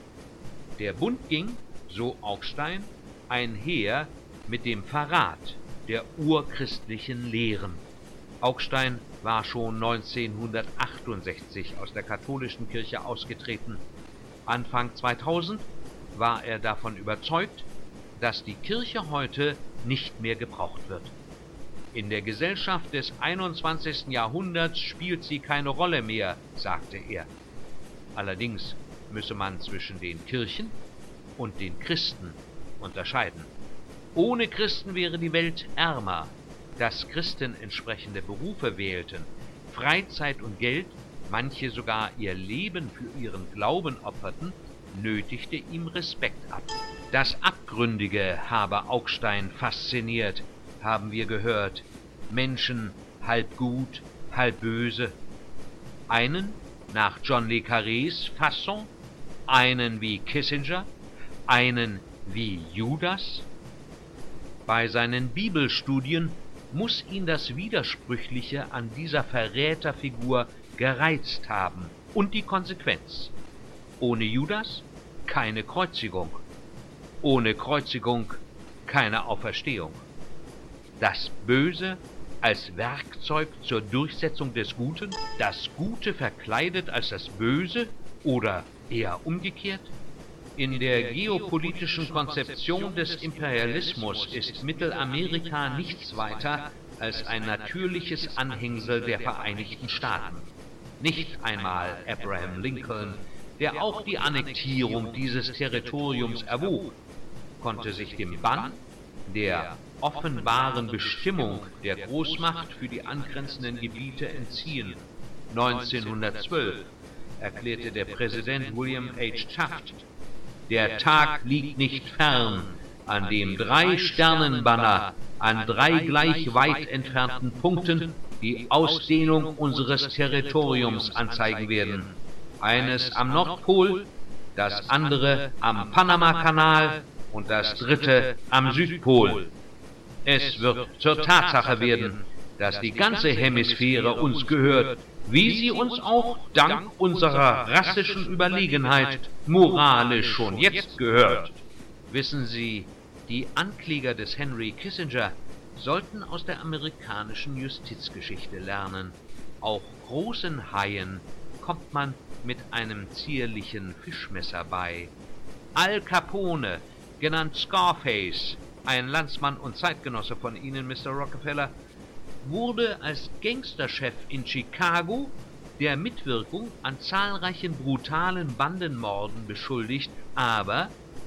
Der Bund ging, so Augstein, einher mit dem Verrat der urchristlichen Lehren. Augstein war schon neunzehnhundertachtundsechzig aus der katholischen Kirche ausgetreten. Anfang zweitausend war er davon überzeugt, dass die Kirche heute nicht mehr gebraucht wird. In der Gesellschaft des einundzwanzigsten Jahrhunderts spielt sie keine Rolle mehr, sagte er. Allerdings müsse man zwischen den Kirchen und den Christen unterscheiden. Ohne Christen wäre die Welt ärmer. Dass Christen entsprechende Berufe wählten, Freizeit und Geld, manche sogar ihr Leben für ihren Glauben opferten, nötigte ihm Respekt ab. Das Abgründige habe Augstein fasziniert, haben wir gehört. Menschen halb gut, halb böse. Einen nach John le Carrés Fasson, einen wie Kissinger, einen wie Judas. Bei seinen Bibelstudien muss ihn das Widersprüchliche an dieser Verräterfigur gereizt haben und die Konsequenz. Ohne Judas keine Kreuzigung, ohne Kreuzigung keine Auferstehung. Das Böse als Werkzeug zur Durchsetzung des Guten, das Gute verkleidet als das Böse oder eher umgekehrt? In der geopolitischen Konzeption des Imperialismus ist Mittelamerika nichts weiter als ein natürliches Anhängsel der Vereinigten Staaten. Nicht einmal Abraham Lincoln, der auch die Annektierung dieses Territoriums erwog, konnte sich dem Bann der offenbaren Bestimmung der Großmacht für die angrenzenden Gebiete entziehen. neunzehnhundertzwölf erklärte der Präsident William H. Taft: Der Tag liegt nicht fern, an dem drei Sternenbanner an drei gleich weit entfernten Punkten die Ausdehnung unseres Territoriums anzeigen werden. eines am Nordpol, das andere am Panamakanal und das dritte am Südpol. Es wird zur Tatsache werden, dass die ganze Hemisphäre uns gehört, wie sie uns auch dank unserer rassischen Überlegenheit moralisch schon jetzt gehört. Wissen Sie, die Ankläger des Henry Kissinger sollten aus der amerikanischen Justizgeschichte lernen. Auch großen Haien kommt man mit einem zierlichen Fischmesser bei. Al Capone, genannt Scarface, ein Landsmann und Zeitgenosse von Ihnen, Mister Rockefeller, wurde als Gangsterchef in Chicago der Mitwirkung an zahlreichen brutalen Bandenmorden beschuldigt, aber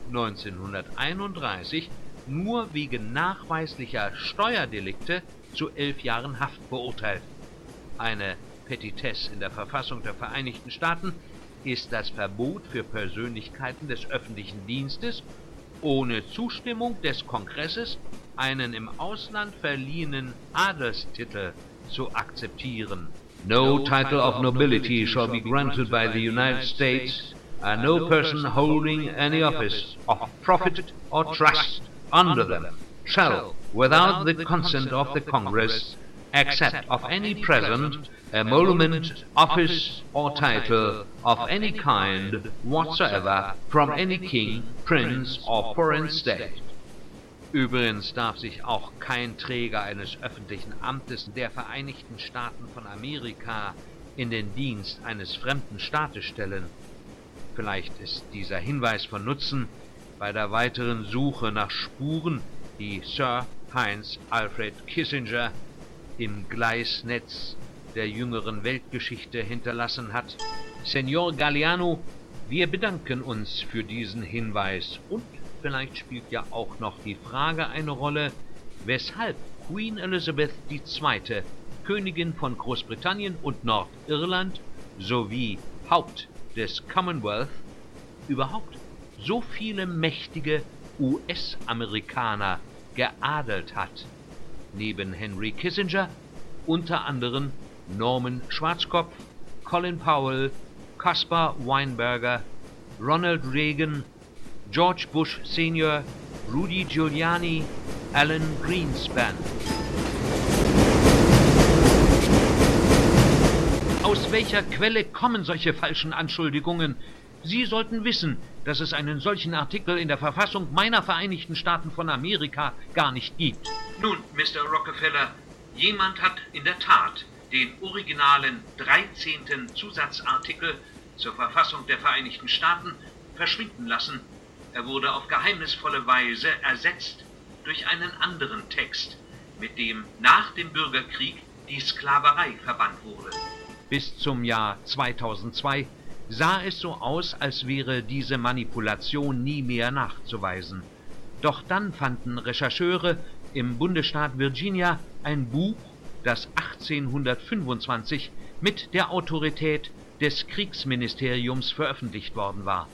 neunzehnhunderteinunddreißig nur wegen nachweislicher Steuerdelikte zu elf Jahren Haft beurteilt. Eine Petitesse in der Verfassung der Vereinigten Staaten ist das Verbot für Persönlichkeiten des öffentlichen Dienstes, ohne Zustimmung des Kongresses einen im Ausland verliehenen Adelstitel zu akzeptieren. No title of nobility shall be granted by the United States, and no person holding any office of profit or trust under them shall, without the consent of the Congress, accept of any present, emolument, office or title of any kind whatsoever from any king, prince or foreign state. Übrigens darf sich auch kein Träger eines öffentlichen Amtes der Vereinigten Staaten von Amerika in den Dienst eines fremden Staates stellen. Vielleicht ist dieser Hinweis von Nutzen bei der weiteren Suche nach Spuren, die Sir Heinz Alfred Kissinger im Gleisnetz der jüngeren Weltgeschichte hinterlassen hat. Senor Galliano, wir bedanken uns für diesen Hinweis und vielleicht spielt ja auch noch die Frage eine Rolle, weshalb Queen Elizabeth die Zweite., Königin von Großbritannien und Nordirland sowie Haupt des Commonwealth, überhaupt so viele mächtige U S-Amerikaner geadelt hat. Neben Henry Kissinger unter anderem Norman Schwarzkopf, Colin Powell, Caspar Weinberger, Ronald Reagan, George Bush Senior, Rudy Giuliani, Alan Greenspan. Aus welcher Quelle kommen solche falschen Anschuldigungen? Sie sollten wissen, dass es einen solchen Artikel in der Verfassung meiner Vereinigten Staaten von Amerika gar nicht gibt. Nun, Mister Rockefeller, jemand hat in der Tat den originalen dreizehnten Zusatzartikel zur Verfassung der Vereinigten Staaten verschwinden lassen. Er wurde auf geheimnisvolle Weise ersetzt durch einen anderen Text, mit dem nach dem Bürgerkrieg die Sklaverei verbannt wurde. Bis zum Jahr zweitausendzwei sah es so aus, als wäre diese Manipulation nie mehr nachzuweisen. Doch dann fanden Rechercheure im Bundesstaat Virginia ein Buch, das achtzehnhundertfünfundzwanzig mit der Autorität des Kriegsministeriums veröffentlicht worden war.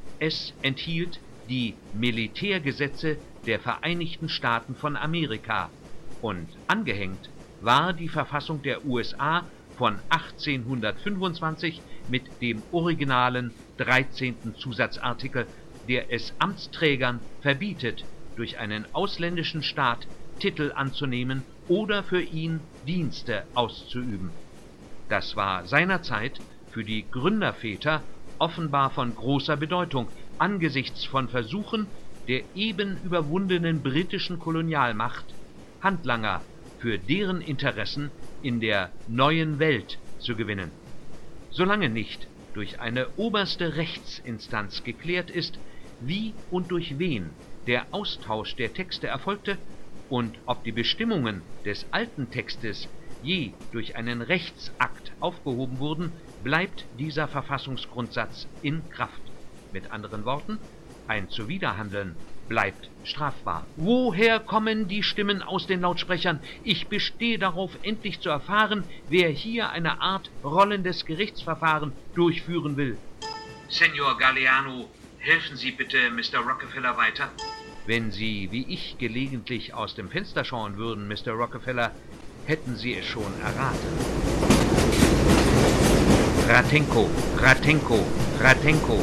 Es enthielt die Militärgesetze der Vereinigten Staaten von Amerika und angehängt war die Verfassung der U S A von achtzehnhundertfünfundzwanzig mit dem originalen dreizehnten Zusatzartikel, der es Amtsträgern verbietet, durch einen ausländischen Staat Titel anzunehmen oder für ihn Dienste auszuüben. Das war seinerzeit für die Gründerväter offenbar von großer Bedeutung angesichts von Versuchen der eben überwundenen britischen Kolonialmacht, Handlanger für deren Interessen in der neuen Welt zu gewinnen. Solange nicht durch eine oberste Rechtsinstanz geklärt ist, wie und durch wen der Austausch der Texte erfolgte und ob die Bestimmungen des alten Textes je durch einen Rechtsakt aufgehoben wurden, bleibt dieser Verfassungsgrundsatz in Kraft. Mit anderen Worten, ein Zuwiderhandeln bleibt strafbar. Woher kommen die Stimmen aus den Lautsprechern? Ich bestehe darauf, endlich zu erfahren, wer hier eine Art rollendes Gerichtsverfahren durchführen will. Senor Galliano, helfen Sie bitte Mister Rockefeller weiter. Wenn Sie, wie ich, gelegentlich aus dem Fenster schauen würden, Mister Rockefeller, hätten Sie es schon erraten. Ratenko, Ratenko, Ratenko.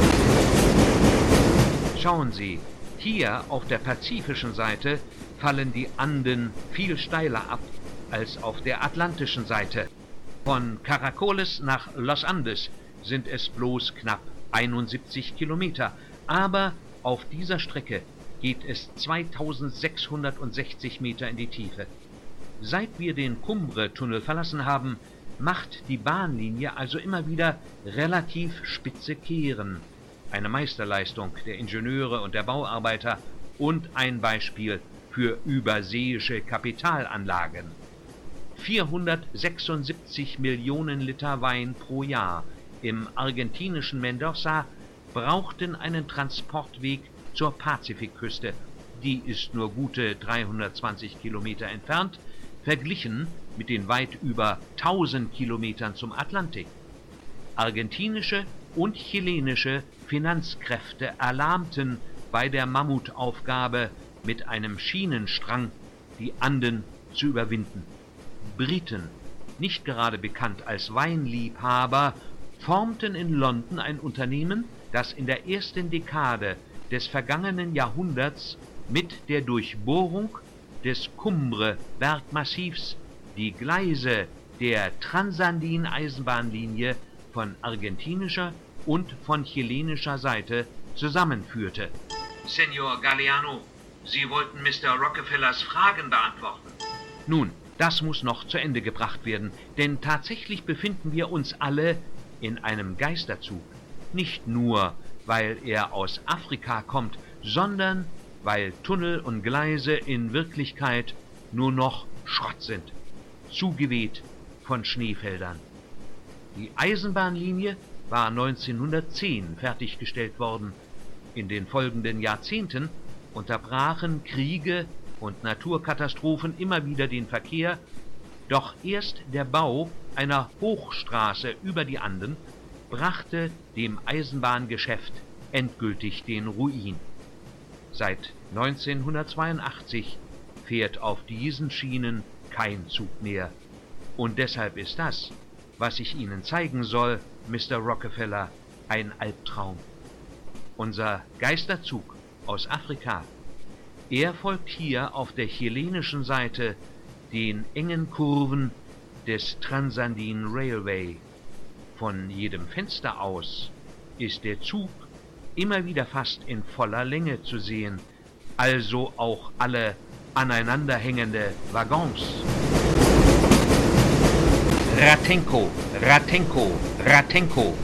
Schauen Sie, hier auf der pazifischen Seite fallen die Anden viel steiler ab als auf der atlantischen Seite. Von Caracoles nach Los Andes sind es bloß knapp einundsiebzig Kilometer, aber auf dieser Strecke geht es zweitausendsechshundertsechzig Meter in die Tiefe. Seit wir den Cumbre-Tunnel verlassen haben, macht die Bahnlinie also immer wieder relativ spitze Kehren. Eine Meisterleistung der Ingenieure und der Bauarbeiter und ein Beispiel für überseeische Kapitalanlagen. vierhundertsechsundsiebzig Millionen Liter Wein pro Jahr im argentinischen Mendoza brauchten einen Transportweg zur Pazifikküste. Die ist nur gute dreihundertzwanzig Kilometer entfernt, verglichen mit den weit über tausend Kilometern zum Atlantik. Argentinische und chilenische Finanzkräfte erlahmten bei der Mammutaufgabe, mit einem Schienenstrang die Anden zu überwinden. Briten, nicht gerade bekannt als Weinliebhaber, formten in London ein Unternehmen, das in der ersten Dekade des vergangenen Jahrhunderts mit der Durchbohrung des Cumbre-Bergmassivs die Gleise der Transandin-Eisenbahnlinie von argentinischer und von chilenischer Seite zusammenführte. Senor Galeano, Sie wollten Mister Rockefellers Fragen beantworten. Nun, das muss noch zu Ende gebracht werden, denn tatsächlich befinden wir uns alle in einem Geisterzug. Nicht nur, weil er aus Afrika kommt, sondern weil Tunnel und Gleise in Wirklichkeit nur noch Schrott sind, zugeweht von Schneefeldern. Die Eisenbahnlinie war neunzehnhundertzehn fertiggestellt worden. In den folgenden Jahrzehnten unterbrachen Kriege und Naturkatastrophen immer wieder den Verkehr, doch erst der Bau einer Hochstraße über die Anden brachte dem Eisenbahngeschäft endgültig den Ruin. Seit neunzehnhundertzweiundachtzig fährt auf diesen Schienen kein Zug mehr. Und deshalb ist das, was ich Ihnen zeigen soll, Mister Rockefeller, ein Albtraum. Unser Geisterzug aus Afrika, er folgt hier auf der chilenischen Seite den engen Kurven des Transandin Railway. Von jedem Fenster aus ist der Zug immer wieder fast in voller Länge zu sehen, also auch alle aneinanderhängende Waggons. Ratenko, Ratenko, Ratenko.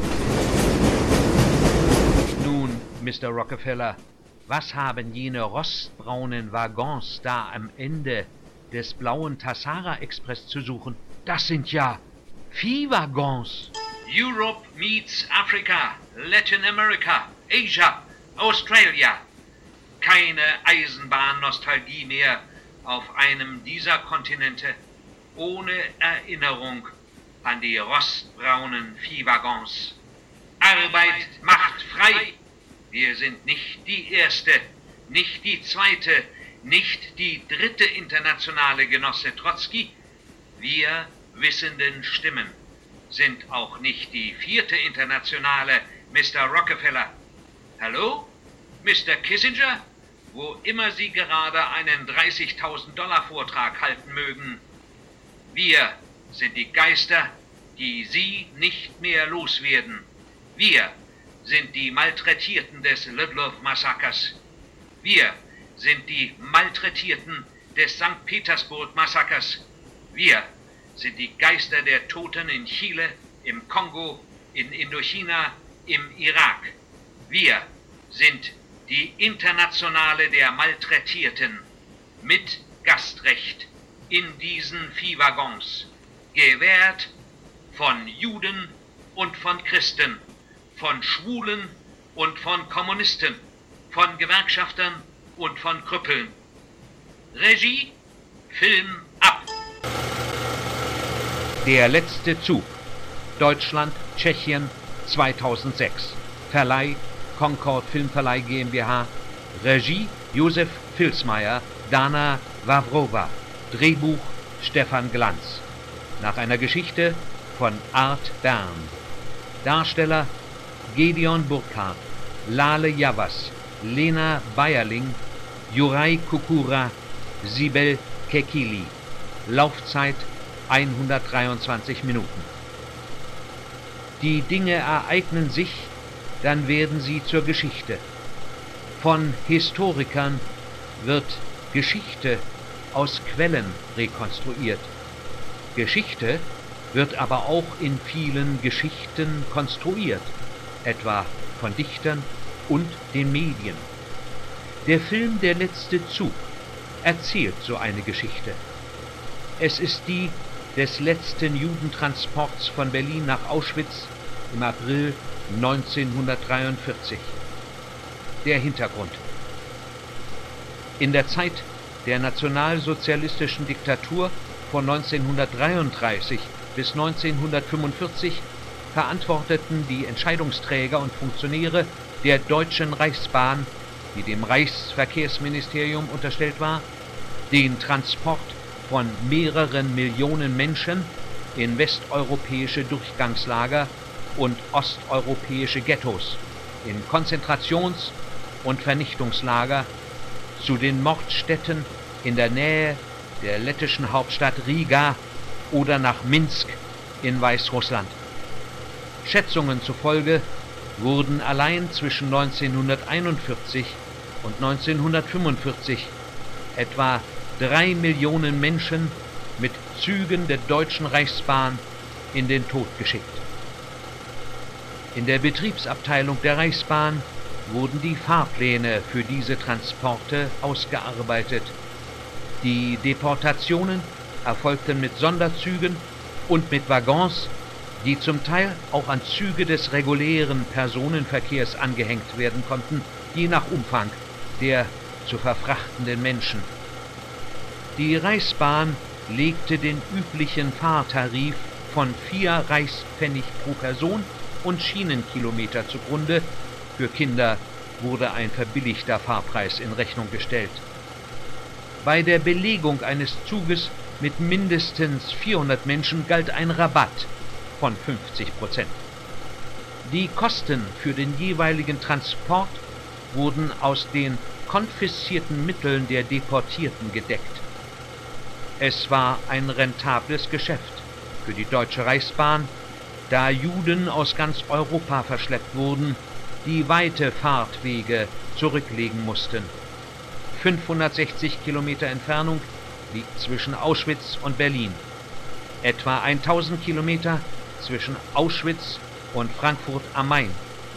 Nun, Mister Rockefeller, was haben jene rostbraunen Waggons da am Ende des blauen Tassara-Express zu suchen? Das sind ja Viehwaggons. Europe meets Africa, Latin America, Asia, Australia. Keine Eisenbahnnostalgie mehr auf einem dieser Kontinente ohne Erinnerung an die rostbraunen Viehwaggons. Arbeit macht frei. Wir sind nicht die erste, nicht die zweite, nicht die dritte internationale, Genosse Trotzki. Wir wissenden Stimmen sind auch nicht die vierte internationale, Mister Rockefeller. Hallo, Mister Kissinger, wo immer Sie gerade einen dreißigtausend Dollar Vortrag halten mögen. Wir sind die Geister, die Sie nicht mehr loswerden. Wir sind die Malträtierten des Ludlow-Massakers. Wir sind die Malträtierten des Sankt Petersburg-Massakers. Wir sind die Geister der Toten in Chile, im Kongo, in Indochina, im Irak. Wir sind die Internationale der Malträtierten mit Gastrecht in diesen Viehwaggons, gewährt von Juden und von Christen, von Schwulen und von Kommunisten, von Gewerkschaftern und von Krüppeln. Regie, Film ab! Der letzte Zug. Deutschland, Tschechien, zweitausendsechs. Verleih Concord Filmverleih GmbH. Regie Josef Filsmeier, Dana Wawrowa. Drehbuch Stefan Glanz. Nach einer Geschichte von Art Bern. Darsteller Gedeon Burkhardt, Lale Javas, Lena Beierling, Juraj Kukura, Sibel Kekili. Laufzeit hundertdreiundzwanzig Minuten. Die Dinge ereignen sich, dann werden sie zur Geschichte. Von Historikern wird Geschichte aus Quellen rekonstruiert. Geschichte wird aber auch in vielen Geschichten konstruiert, etwa von Dichtern und den Medien. Der Film Der letzte Zug erzählt so eine Geschichte. Es ist die des letzten Judentransports von Berlin nach Auschwitz im April neunzehnhundertdreiundvierzig. Der Hintergrund: In der Zeit der nationalsozialistischen Diktatur von neunzehnhundertdreiunddreißig bis neunzehnhundertfünfundvierzig verantworteten die Entscheidungsträger und Funktionäre der Deutschen Reichsbahn, die dem Reichsverkehrsministerium unterstellt war, den Transport von mehreren Millionen Menschen in westeuropäische Durchgangslager und osteuropäische Ghettos, in Konzentrations- und Vernichtungslager, zu den Mordstätten in der Nähe der lettischen Hauptstadt Riga oder nach Minsk in Weißrussland. Schätzungen zufolge wurden allein zwischen neunzehnhunderteinundvierzig und neunzehnhundertfünfundvierzig etwa drei Millionen Menschen mit Zügen der Deutschen Reichsbahn in den Tod geschickt. In der Betriebsabteilung der Reichsbahn wurden die Fahrpläne für diese Transporte ausgearbeitet. Die Deportationen erfolgten mit Sonderzügen und mit Waggons, die zum Teil auch an Züge des regulären Personenverkehrs angehängt werden konnten, je nach Umfang der zu verfrachtenden Menschen. Die Reichsbahn legte den üblichen Fahrtarif von vier Reichspfennig pro Person und Schienenkilometer zugrunde. Für Kinder wurde ein verbilligter Fahrpreis in Rechnung gestellt. Bei der Belegung eines Zuges mit mindestens vierhundert Menschen galt ein Rabatt von fünfzig Prozent. Die Kosten für den jeweiligen Transport wurden aus den konfiszierten Mitteln der Deportierten gedeckt. Es war ein rentables Geschäft für die Deutsche Reichsbahn, da Juden aus ganz Europa verschleppt wurden, die weite Fahrtwege zurücklegen mussten. fünfhundertsechzig Kilometer Entfernung liegt zwischen Auschwitz und Berlin, etwa tausend Kilometer zwischen Auschwitz und Frankfurt am Main.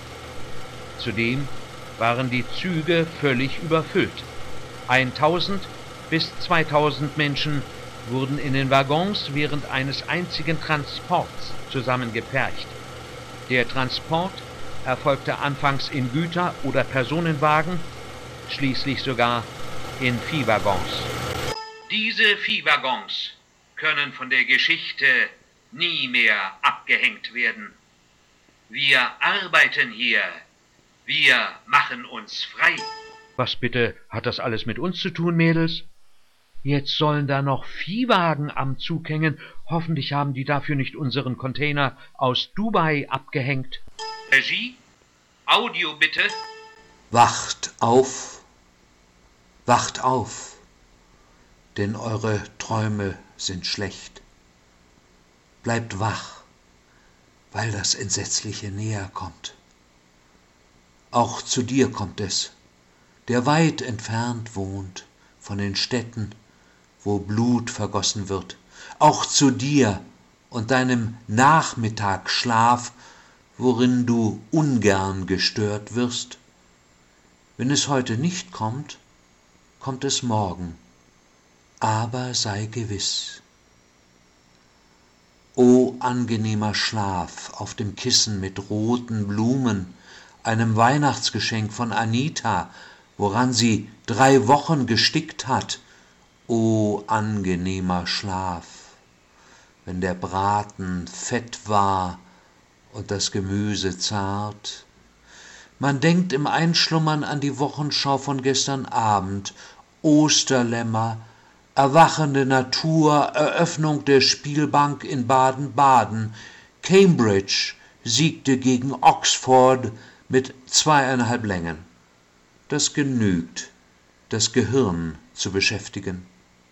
Zudem waren die Züge völlig überfüllt. tausend bis zweitausend Menschen wurden in den Waggons während eines einzigen Transports zusammengepfercht. Der Transport erfolgte anfangs in Güter- oder Personenwagen, schließlich sogar in Viehwaggons. Diese Viehwaggons können von der Geschichte nie mehr abgehängt werden. Wir arbeiten hier, wir machen uns frei. Was bitte hat das alles mit uns zu tun, Mädels? Jetzt sollen da noch Viehwagen am Zug hängen. Hoffentlich haben die dafür nicht unseren Container aus Dubai abgehängt. Regie, Audio bitte. Wacht auf, wacht auf, denn eure Träume sind schlecht. Bleibt wach, weil das Entsetzliche näher kommt. Auch zu dir kommt es, der weit entfernt wohnt von den Städten, wo Blut vergossen wird, auch zu dir und deinem Nachmittagsschlaf, worin du ungern gestört wirst. Wenn es heute nicht kommt, kommt es morgen, aber sei gewiss. O angenehmer Schlaf auf dem Kissen mit roten Blumen, einem Weihnachtsgeschenk von Anita, woran sie drei Wochen gestickt hat. O angenehmer Schlaf, wenn der Braten fett war und das Gemüse zart. Man denkt im Einschlummern an die Wochenschau von gestern Abend, Osterlämmer, erwachende Natur, Eröffnung der Spielbank in Baden-Baden, Cambridge, siegte gegen Oxford mit zweieinhalb Längen. Das genügt, das Gehirn zu beschäftigen.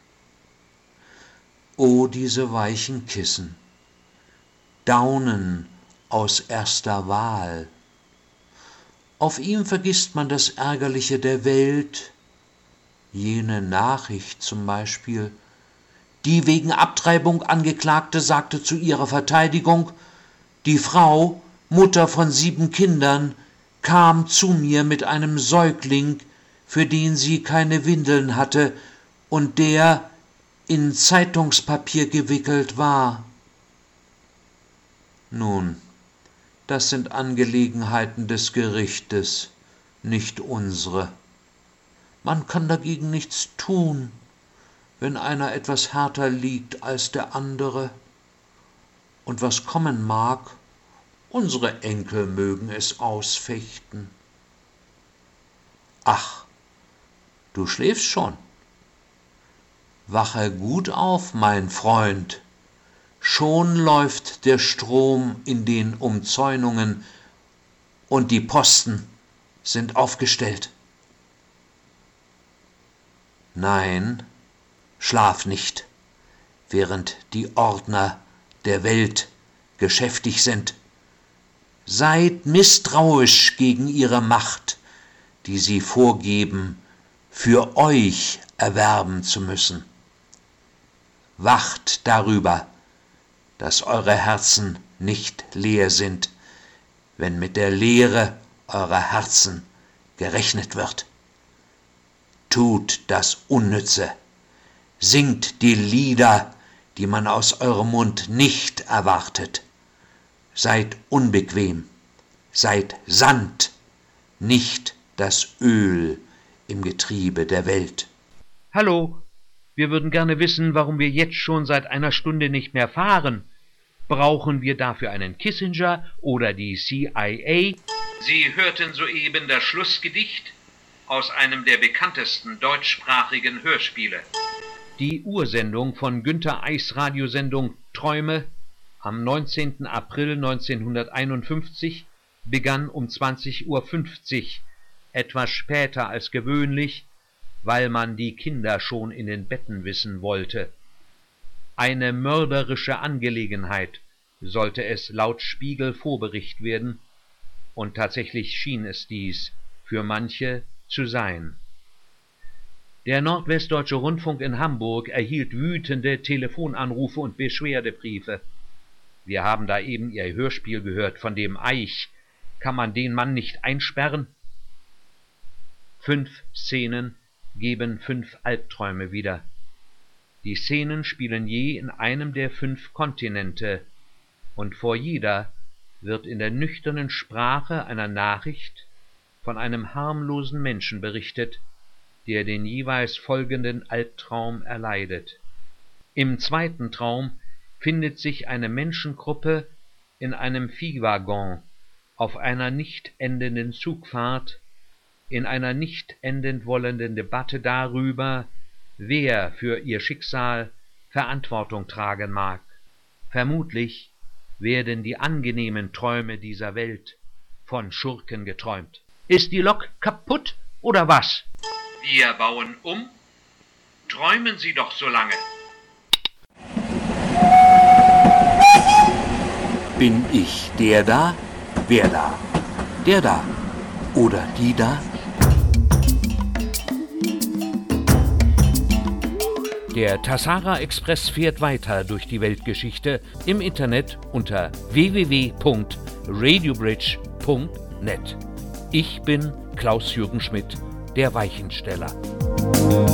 O diese weichen Kissen, Daunen aus erster Wahl. Auf ihm vergisst man das Ärgerliche der Welt, jene Nachricht zum Beispiel. Die wegen Abtreibung Angeklagte sagte zu ihrer Verteidigung, die Frau, Mutter von sieben Kindern, kam zu mir mit einem Säugling, für den sie keine Windeln hatte und der in Zeitungspapier gewickelt war. Nun, das sind Angelegenheiten des Gerichtes, nicht unsere. Man kann dagegen nichts tun, wenn einer etwas härter liegt als der andere. Und was kommen mag, unsere Enkel mögen es ausfechten. Ach, du schläfst schon. Wache gut auf, mein Freund. Schon läuft der Strom in den Umzäunungen und die Posten sind aufgestellt. Nein, schlaf nicht, während die Ordner der Welt geschäftig sind. Seid misstrauisch gegen ihre Macht, die sie vorgeben, für euch erwerben zu müssen. Wacht darüber, dass eure Herzen nicht leer sind, wenn mit der Leere eurer Herzen gerechnet wird. Tut das Unnütze, singt die Lieder, die man aus eurem Mund nicht erwartet. Seid unbequem, seid Sand, nicht das Öl im Getriebe der Welt. Hallo, wir würden gerne wissen, warum wir jetzt schon seit einer Stunde nicht mehr fahren. Brauchen wir dafür einen Kissinger oder die C I A? Sie hörten soeben das Schlussgedicht aus einem der bekanntesten deutschsprachigen Hörspiele. Die Ursendung von Günter Eichs Radiosendung Träume am neunzehnten April neunzehnhunderteinundfünfzig begann um zwanzig Uhr fünfzig, etwas später als gewöhnlich, weil man die Kinder schon in den Betten wissen wollte. Eine mörderische Angelegenheit sollte es laut Spiegel Vorbericht werden, und tatsächlich schien es dies für manche zu sein. Der Nordwestdeutsche Rundfunk in Hamburg erhielt wütende Telefonanrufe und Beschwerdebriefe. Wir haben da eben Ihr Hörspiel gehört, von dem Eich. Kann man den Mann nicht einsperren? Fünf Szenen geben fünf Albträume wieder. Die Szenen spielen je in einem der fünf Kontinente, und vor jeder wird in der nüchternen Sprache einer Nachricht von einem harmlosen Menschen berichtet, der den jeweils folgenden Albtraum erleidet. Im zweiten Traum findet sich eine Menschengruppe in einem Viehwaggon auf einer nicht endenden Zugfahrt, in einer nicht enden wollenden Debatte darüber, wer für ihr Schicksal Verantwortung tragen mag. Vermutlich werden die angenehmen Träume dieser Welt von Schurken geträumt. Ist die Lok kaputt oder was? Wir bauen um. Träumen Sie doch so lange. Bin ich der da? Wer da? Der da? Oder die da? Der Tassara Express fährt weiter durch die Weltgeschichte im Internet unter w w w punkt radiobridge punkt net. Ich bin Klaus-Jürgen Schmidt, der Weichensteller.